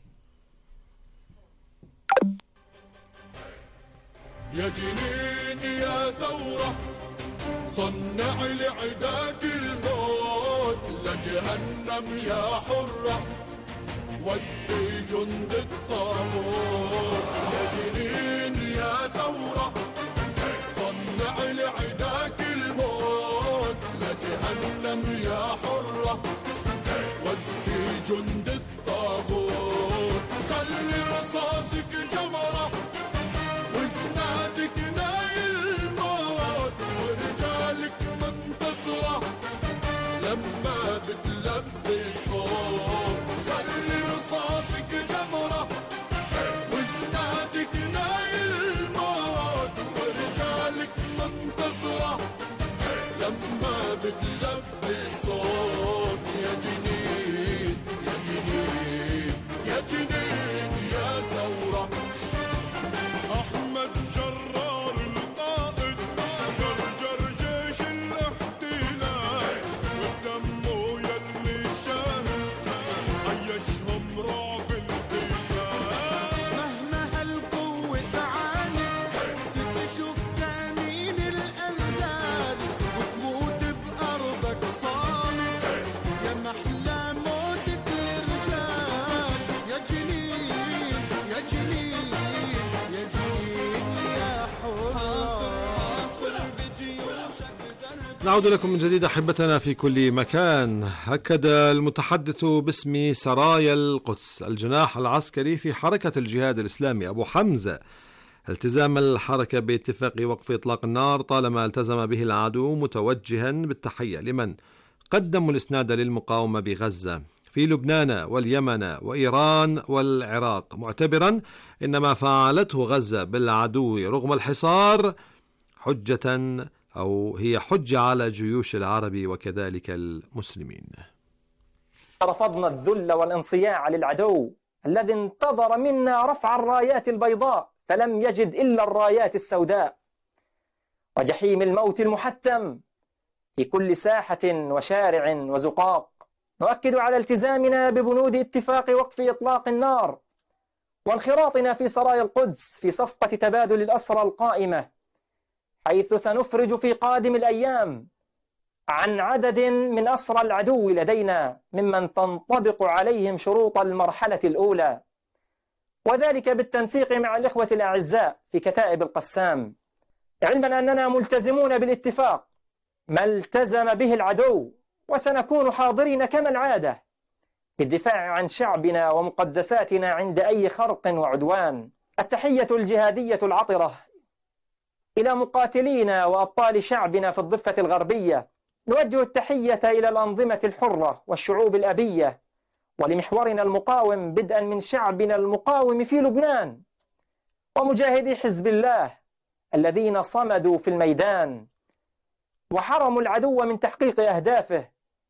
يا جنين يا ثورة صنع لعداك الموت، لجهنم يا حرة ودي جند الطاغوت. يا جنين يا ثورة صنع لعداك الموت، لجهنم يا حرة ودي جند الطاغوت. خلي رصاصك جمرة وزنادك نايل الموت، ورجالك منتصرة لما بتلبي صوت. خلي رصاصك جمرة وزنادك نايل الموت، ورجالك منتصرة لما بتلبي صوت. يا جنين يا جنين يا جنين يا ثورة. أحمد جرار القائد جرجر جيش الاحتلال، ودمه يلي شاهد عيشهم رعب القتال. مهما هالقوة تعاني تشوف كمين الأمثال، وتموت بأرضك صامت يا محلى موتك للرجال. يا جنين يا جنين يا جنين يا حاصر بجيوشك. نعود لكم من جديد أحبتنا في كل مكان. أكد المتحدث باسم سرايا القدس الجناح العسكري في حركة الجهاد الإسلامي أبو حمزة التزام الحركة باتفاق وقف إطلاق النار طالما التزم به العدو، متوجها بالتحية لمن قدموا الإسناد للمقاومة بغزة في لبنان واليمن وإيران والعراق، معتبرا إن ما فعلته غزة بالعدو رغم الحصار حجة أو هي حجة على جيوش العرب وكذلك المسلمين. رفضنا الذل والانصياع للعدو الذي انتظر منا رفع الرايات البيضاء فلم يجد إلا الرايات السوداء، وجحيم الموت المحتم في كل ساحة وشارع وزقاق. نؤكد على التزامنا ببنود اتفاق وقف إطلاق النار وانخراطنا في سرايا القدس في صفقة تبادل الأسرى القائمة، حيث سنفرج في قادم الأيام عن عدد من أسرى العدو لدينا ممن تنطبق عليهم شروط المرحلة الأولى، وذلك بالتنسيق مع الإخوة الأعزاء في كتائب القسام، علما أننا ملتزمون بالاتفاق ما التزم به العدو، وسنكون حاضرين كما العادة للدفاع عن شعبنا ومقدساتنا عند أي خرق وعدوان. التحية الجهادية العطرة إلى مقاتلينا وأبطال شعبنا في الضفة الغربية. نوجه التحية إلى الأنظمة الحرة والشعوب الأبية ولمحورنا المقاوم، بدءا من شعبنا المقاوم في لبنان ومجاهدي حزب الله الذين صمدوا في الميدان وحرموا العدو من تحقيق أهدافه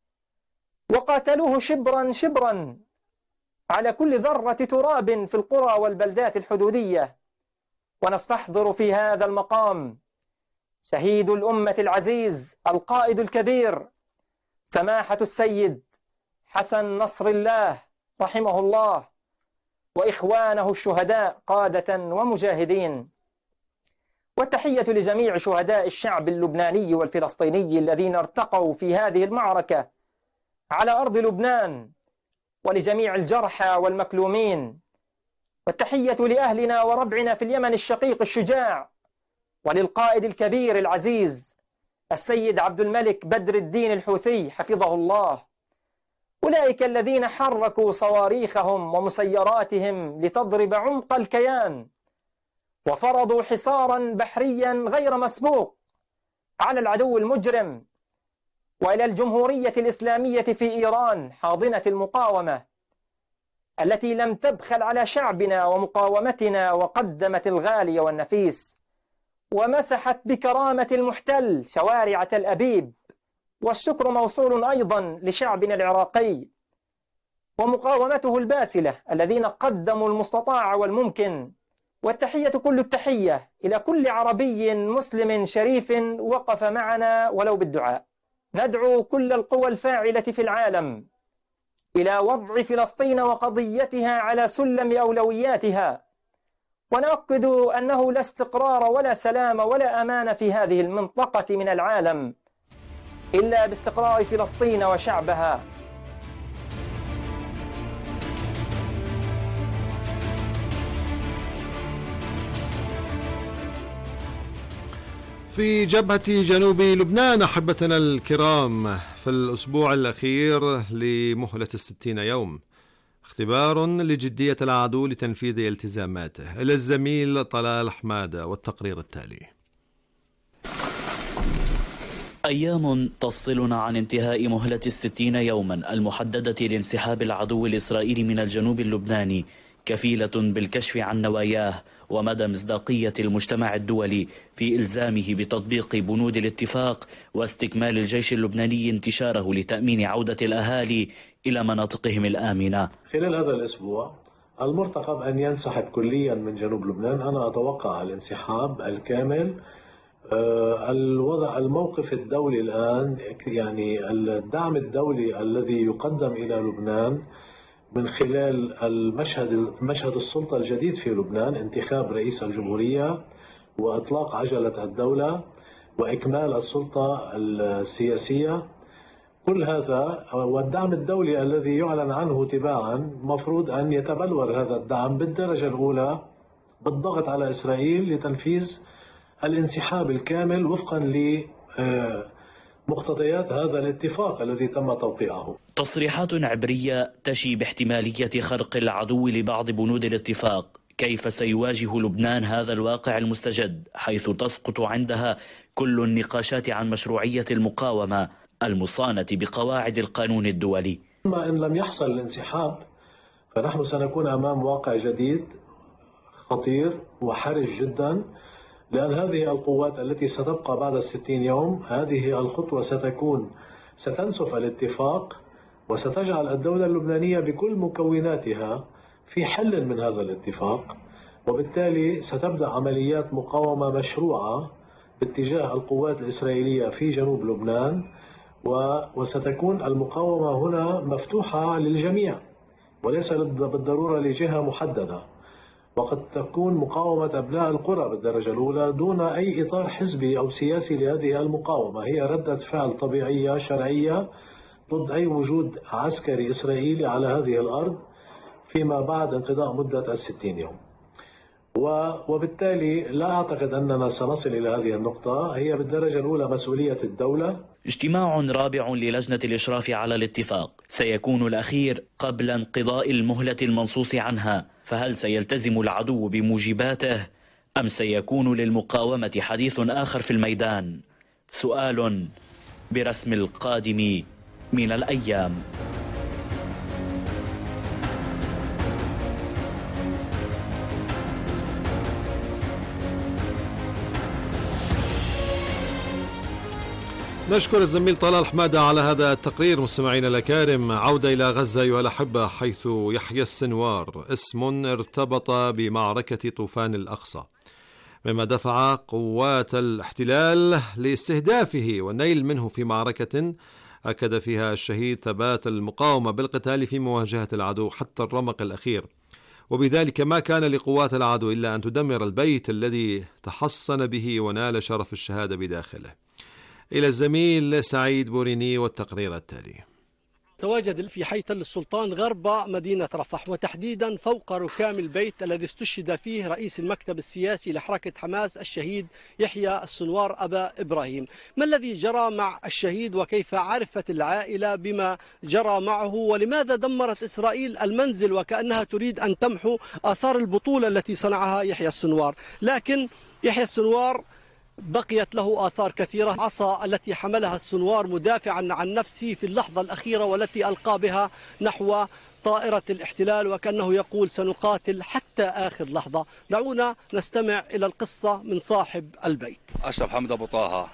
وقاتلوه شبرا شبرا على كل ذرة تراب في القرى والبلدات الحدودية. ونستحضر في هذا المقام شهيد الأمة العزيز القائد الكبير سماحة السيد حسن نصر الله رحمه الله، وإخوانه الشهداء قادة ومجاهدين. والتحية لجميع شهداء الشعب اللبناني والفلسطيني الذين ارتقوا في هذه المعركة على أرض لبنان، ولجميع الجرحى والمكلومين. والتحية لأهلنا وربعنا في اليمن الشقيق الشجاع، وللقائد الكبير العزيز السيد عبد الملك بدر الدين الحوثي حفظه الله. أولئك الذين حركوا صواريخهم ومسيراتهم لتضرب عمق الكيان وفرضوا حصارا بحريا غير مسبوق على العدو المجرم. وإلى الجمهورية الإسلامية في إيران حاضنة المقاومة التي لم تبخل على شعبنا ومقاومتنا، وقدمت الغالي والنفيس، ومسحت بكرامة المحتل شوارع تل أبيب. والشكر موصول أيضا لشعبنا العراقي ومقاومته الباسلة الذين قدموا المستطاع والممكن. والتحية كل التحية إلى كل عربي مسلم شريف وقف معنا ولو بالدعاء. ندعو كل القوى الفاعلة في العالم إلى وضع فلسطين وقضيتها على سلم أولوياتها، ونؤكد أنه لا استقرار ولا سلام ولا أمان في هذه المنطقة من العالم إلا باستقرار فلسطين وشعبها. في جبهة جنوب لبنان أحبتنا الكرام، في الأسبوع الأخير لمهلة 60 يوم، اختبار لجدية العدو لتنفيذ التزاماته. إلى الزميل طلال حمادة والتقرير التالي. أيام تفصلنا عن انتهاء مهلة 60 يوما المحددة لانسحاب العدو الإسرائيلي من الجنوب اللبناني، كفيلة بالكشف عن نواياه ومدى مصداقية المجتمع الدولي في إلزامه بتطبيق بنود الاتفاق واستكمال الجيش اللبناني انتشاره لتأمين عودة الأهالي إلى مناطقهم الآمنة. خلال هذا الأسبوع المرتقب أن ينسحب كليا من جنوب لبنان. أنا أتوقع الانسحاب الكامل. الموقف الدولي الآن، يعني الدعم الدولي الذي يقدم إلى لبنان من خلال مشهد السلطة الجديد في لبنان، انتخاب رئيس الجمهورية وإطلاق عجلة الدولة وإكمال السلطة السياسية، كل هذا والدعم الدولي الذي يعلن عنه تباعا مفروض أن يتبلور هذا الدعم بالدرجة الأولى بالضغط على إسرائيل لتنفيذ الانسحاب الكامل وفقا مقتضيات هذا الاتفاق الذي تم توقيعه. تصريحات عبرية تشي باحتمالية خرق العدو لبعض بنود الاتفاق. كيف سيواجه لبنان هذا الواقع المستجد، حيث تسقط عندها كل النقاشات عن مشروعية المقاومة المصانة بقواعد القانون الدولي؟ أما إن لم يحصل الانسحاب فنحن سنكون أمام واقع جديد خطير وحرج جدا، لأن هذه القوات التي ستبقى بعد 60 يوم، هذه الخطوة ستنسف الاتفاق وستجعل الدولة اللبنانية بكل مكوناتها في حل من هذا الاتفاق، وبالتالي ستبدأ عمليات مقاومة مشروعة باتجاه القوات الإسرائيلية في جنوب لبنان، وستكون المقاومة هنا مفتوحة للجميع وليس بالضرورة لجهة محددة، وقد تكون مقاومة أبناء القرى بالدرجة الأولى دون أي إطار حزبي أو سياسي لهذه المقاومة. هي ردة فعل طبيعية شرعية ضد أي وجود عسكري إسرائيلي على هذه الأرض فيما بعد انقضاء مدة 60 يوم. وبالتالي لا أعتقد أننا سنصل إلى هذه النقطة. هي بالدرجة الأولى مسؤولية الدولة. اجتماع رابع للجنة الإشراف على الاتفاق سيكون الأخير قبل انقضاء المهلة المنصوص عنها، فهل سيلتزم العدو بموجباته أم سيكون للمقاومة حديث آخر في الميدان؟ سؤال برسم القادم من الأيام. نشكر الزميل طلال حمادة على هذا التقرير. مستمعينا الأكارم، عودة إلى غزة أيها الأحبة، حيث يحيى السنوار اسم ارتبط بمعركة طوفان الأقصى، مما دفع قوات الاحتلال لاستهدافه والنيل منه في معركة أكد فيها الشهيد ثبات المقاومة بالقتال في مواجهة العدو حتى الرمق الأخير، وبذلك ما كان لقوات العدو إلا أن تدمر البيت الذي تحصن به ونال شرف الشهادة بداخله. إلى الزميل سعيد بوريني والتقرير التالي. تواجد في حي تل السلطان غرب مدينة رفح، وتحديدا فوق ركام البيت الذي استشهد فيه رئيس المكتب السياسي لحركة حماس الشهيد يحيى السنوار أبا إبراهيم. ما الذي جرى مع الشهيد وكيف عرفت العائلة بما جرى معه، ولماذا دمرت إسرائيل المنزل وكأنها تريد أن تمحو آثار البطولة التي صنعها يحيى السنوار؟ لكن يحيى السنوار بقيت له آثار كثيرة. عصا التي حملها السنوار مدافعا عن نفسه في اللحظة الأخيرة والتي ألقى بها نحو طائرة الاحتلال وكأنه يقول سنقاتل حتى آخر لحظة. دعونا نستمع إلى القصة من صاحب البيت. أشرف حمد أبو طه،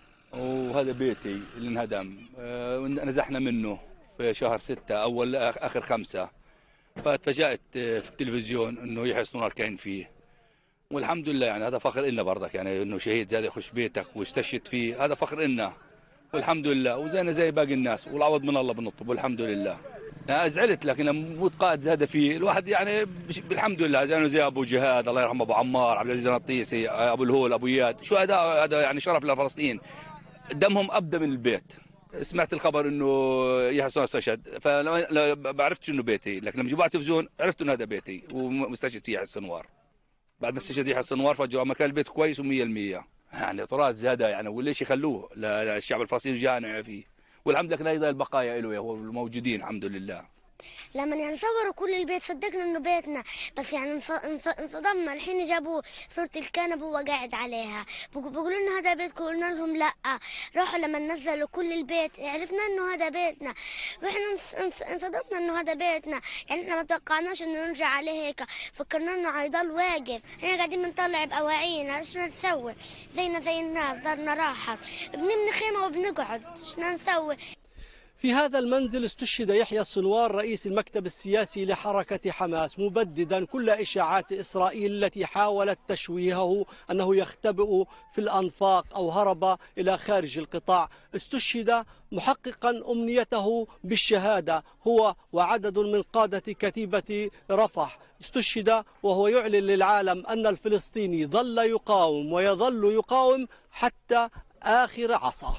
وهذا بيتي اللي انهدم، نزحنا منه في شهر 6 أول آخر 5، فتفاجأت في التلفزيون أنه يحيى السنوار كان فيه، والحمد لله يعني هذا فخر إلنا برضك، يعني إنه شهيد زاد يخش بيتك واستشهد فيه، هذا فخر إلنا والحمد لله، وزينا زي باقي الناس والعوض من الله بنطلب والحمد لله. يعني زعلت لكن موت قائد زاد فيه الواحد، يعني بالحمد لله زينا زي أبو جهاد الله يرحمه، أبو عمار، عبد العزيز النطيسي، أبو الهول، أبو إياد، شو هذا يعني شرف لفلسطين، دمهم أبدى من البيت. سمعت الخبر انه يحيى السنوار استشهد، فلا ما عرفتش انه بيتي، لكن لما جبت التلفزيون عرفت انه هذا بيتي ومستشهد فيه يحيى السنوار. بعد ما استشهد يحيى السنوار فجأة مكان البيت كويس و100%، يعني طراز زيادة يعني، وليش يخلوه للشعب الفلسطيني جانع فيه، والحمد لله كده البقايا له هو الموجودين الحمد لله. لما يعني صوروا كل البيت صدقنا انه بيتنا، بس يعني انصدمنا. الحين جابوا صورة الكنبة وهو قاعد عليها، بيقولوا لنا هذا بيتكم، قلنا لهم لا. راحوا لما نزلوا كل البيت عرفنا انه هذا بيتنا، واحنا انصدمنا انه هذا بيتنا. يعني احنا ما توقعناش انه نرجع عليه هيك، فكرنا انه هيضل واقف. احنا قاعدين بنطلع بأواعينا، ايش نسوي؟ زينا زي الناس، دارنا راحة، بنبني خيمة وبنقعد، ايش نسوي؟ في هذا المنزل استشهد يحيى السنوار رئيس المكتب السياسي لحركة حماس، مبددا كل إشاعات إسرائيل التي حاولت تشويهه أنه يختبئ في الأنفاق أو هرب إلى خارج القطاع. استشهد محققا أمنيته بالشهادة هو وعدد من قادة كتيبة رفح. استشهد وهو يعلن للعالم أن الفلسطيني ظل يقاوم ويظل يقاوم حتى آخر عصا.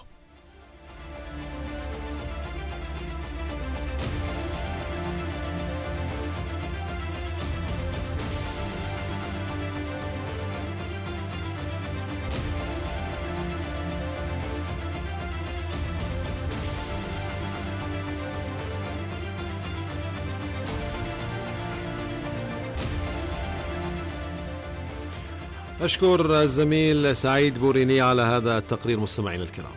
أشكر الزميل سعيد بوريني على هذا التقرير. مستمعينا الكرام،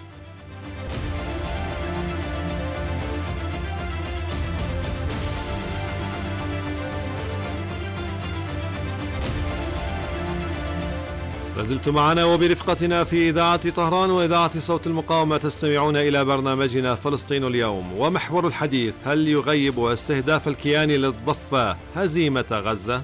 لازلتم معنا وبرفقتنا في إذاعة طهران وإذاعة صوت المقاومة. تستمعون إلى برنامجنا فلسطين اليوم، ومحور الحديث: هل يغيب استهداف الكيان للضفة هزيمة غزة؟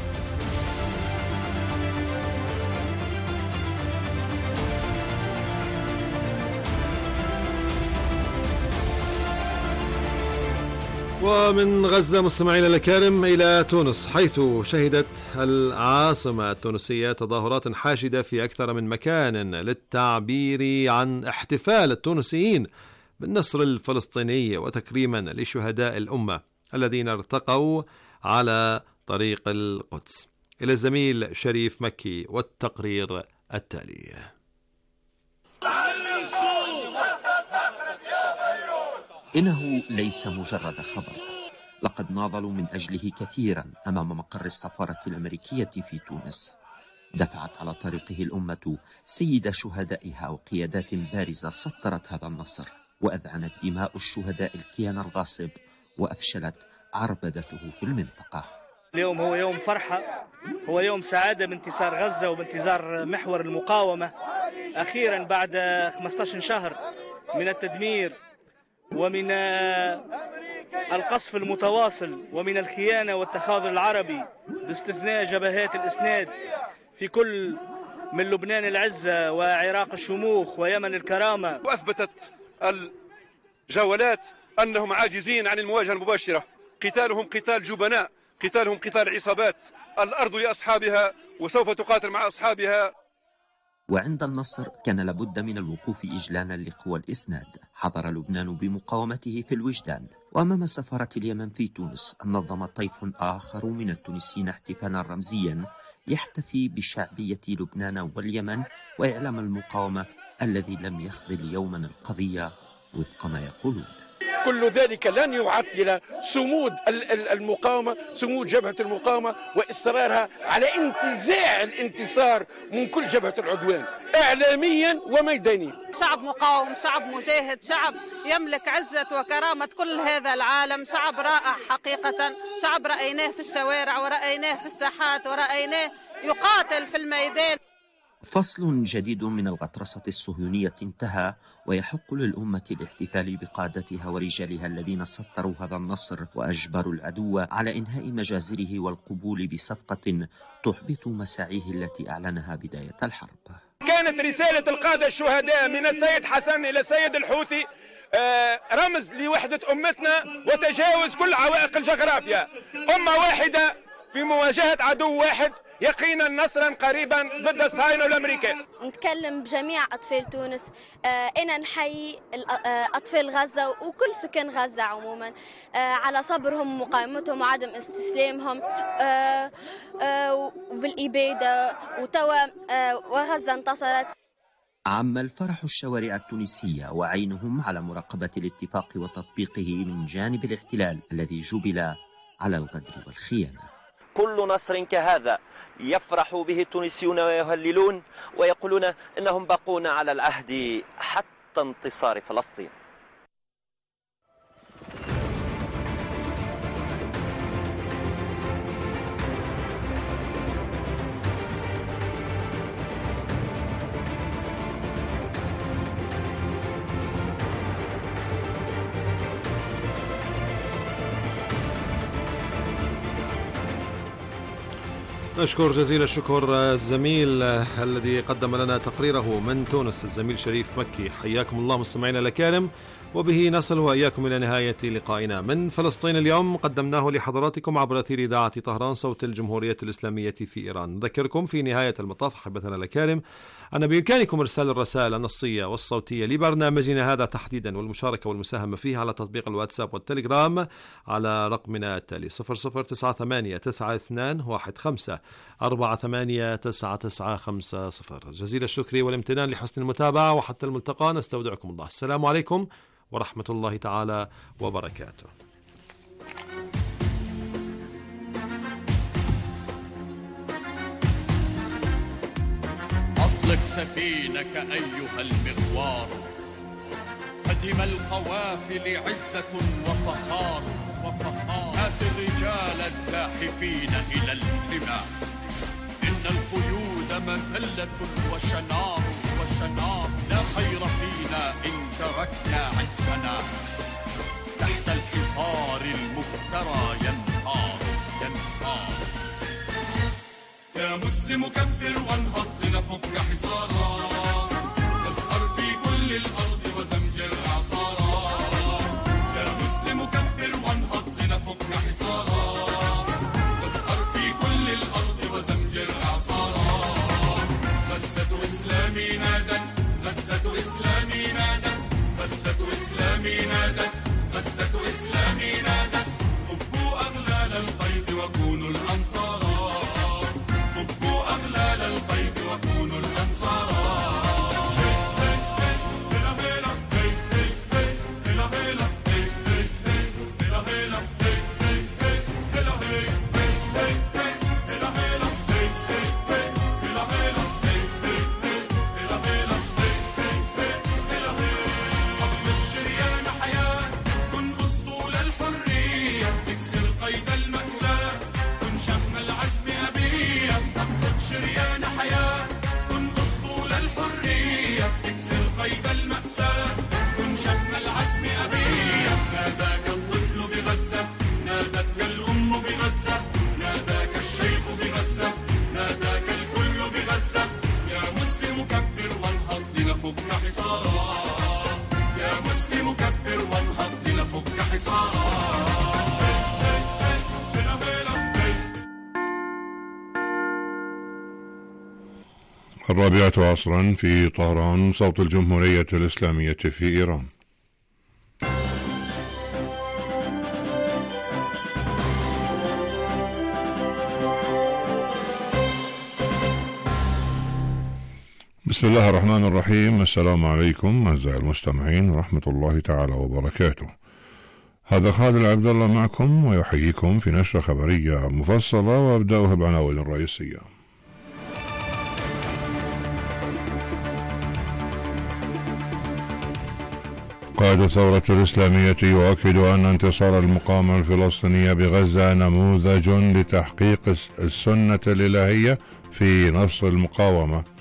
ومن غزة مستمعينا الكرام إلى تونس، حيث شهدت العاصمة التونسية تظاهرات حاشدة في أكثر من مكان للتعبير عن احتفال التونسيين بالنصر الفلسطيني وتكريما لشهداء الأمة الذين ارتقوا على طريق القدس. إلى الزميل شريف مكي والتقرير التالي. إنه ليس مجرد خبر، لقد ناضلوا من أجله كثيرا أمام مقر السفارة الأمريكية في تونس. دفعت على طريقه الأمة سيد شهدائها وقيادات بارزة سطرت هذا النصر، وأذعنت دماء الشهداء الكيان الغاصب، وأفشلت عربدته في المنطقة. اليوم هو يوم فرحة، هو يوم سعادة بانتصار غزة وبانتصار محور المقاومة أخيرا بعد 15 شهر من التدمير ومن القصف المتواصل ومن الخيانة والتخاذل العربي باستثناء جبهات الإسناد في كل من لبنان العزة وعراق الشموخ ويمن الكرامة. وأثبتت الجولات أنهم عاجزين عن المواجهة المباشرة، قتالهم قتال جبناء، قتالهم قتال عصابات، الأرض لأصحابها وسوف تقاتل مع أصحابها. وعند النصر كان لابد من الوقوف إجلالا لقوى الإسناد، حضر لبنان بمقاومته في الوجدان. وأمام سفارة اليمن في تونس نظم طيف آخر من التونسيين احتفالا رمزيا يحتفي بشعبية لبنان واليمن وإعلام المقاومة الذي لم يخذل يوما القضية وفق ما يقولون. كل ذلك لن يعطل صمود المقاومة، صمود جبهة المقاومة وإصرارها على انتزاع الانتصار من كل جبهة العدوان إعلاميا وميدانيا. شعب مقاوم، شعب مجاهد، شعب يملك عزة وكرامة كل هذا العالم، شعب رائع حقيقة، شعب رأيناه في الشوارع ورأيناه في الساحات ورأيناه يقاتل في الميدان. فصل جديد من الغطرسة الصهيونية انتهى، ويحق للأمة الاحتفال بقادتها ورجالها الذين سطروا هذا النصر وأجبروا العدو على إنهاء مجازره والقبول بصفقة تحبط مساعيه التي أعلنها بداية الحرب. كانت رسالة القادة الشهداء من السيد حسن إلى السيد الحوثي رمز لوحدة أمتنا وتجاوز كل عوائق الجغرافيا، أمة واحدة في مواجهة عدو واحد، يقينا نصرا قريبا ضد الصهاينة والأمريكان. نتكلم بجميع أطفال تونس، أنا نحيي أطفال غزة وكل سكان غزة عموما على صبرهم ومقاومتهم وعدم استسلامهم بالإبادة، وتوا وغزة انتصرت. عم الفرح الشوارع التونسية وعينهم على مراقبة الاتفاق وتطبيقه من جانب الاحتلال الذي جبل على الغدر والخيانة. كل نصر كهذا يفرح به التونسيون ويهللون ويقولون إنهم باقون على العهد حتى انتصار فلسطين. نشكر جزيل الشكر الزميل الذي قدم لنا تقريره من تونس، الزميل شريف مكي. حياكم الله مستمعينا الأكارم، وبه نصل وإياكم إلى نهاية لقائنا من فلسطين اليوم، قدمناه لحضراتكم عبر أثير إذاعة طهران صوت الجمهورية الإسلامية في إيران. نذكركم في نهاية المطاف أحبتنا الأكارم أن بإمكانكم إرسال الرسائل النصية والصوتية لبرنامجنا هذا تحديدا والمشاركة والمساهمة فيه على تطبيق الواتساب والتليجرام على رقمنا التالي 009891548950. جزيل الشكر والامتنان لحسن المتابعة، وحتى الملتقى نستودعكم الله. السلام عليكم ورحمة الله تعالى وبركاته. أطلق سفينك أيها المغوار، فدم القوافل عزة وفخار. هات الرجال الزاحفين إلى الحمى، إن القيود مذلة وشنار. لا خير فينا إن تركنا عزنا، تحت الحصار المفترى ينهار. يا مسلم كبر وانهض لنفك حصارا، تسهر في كل الأرض وزمجر إعصارا. يا مسلم كبر وانهض لنفك حصارا، تسهر في كل الأرض وزمجر إعصارا. غزة إسلامي نادت، غزة إسلامي نادت، غزة إسلامي نادت، غزة إسلامي نادت. فكوا أغلال القيد وكونوا الأنصارا، فكوا أغلال القيد وكونوا الأنصارا. الرابعة عصرا في طهران صوت الجمهورية الإسلامية في إيران. بسم الله الرحمن الرحيم. السلام عليكم أعزائي المستمعين ورحمة الله تعالى وبركاته. هذا خالد العبد الله معكم ويحييكم في نشرة خبرية مفصلة، وأبدأها بعناوين الرئيسية. قائد الثورة الإسلامية يؤكد أن انتصار المقاومة الفلسطينية بغزة نموذج لتحقيق السنة الإلهية في نصر المقاومة.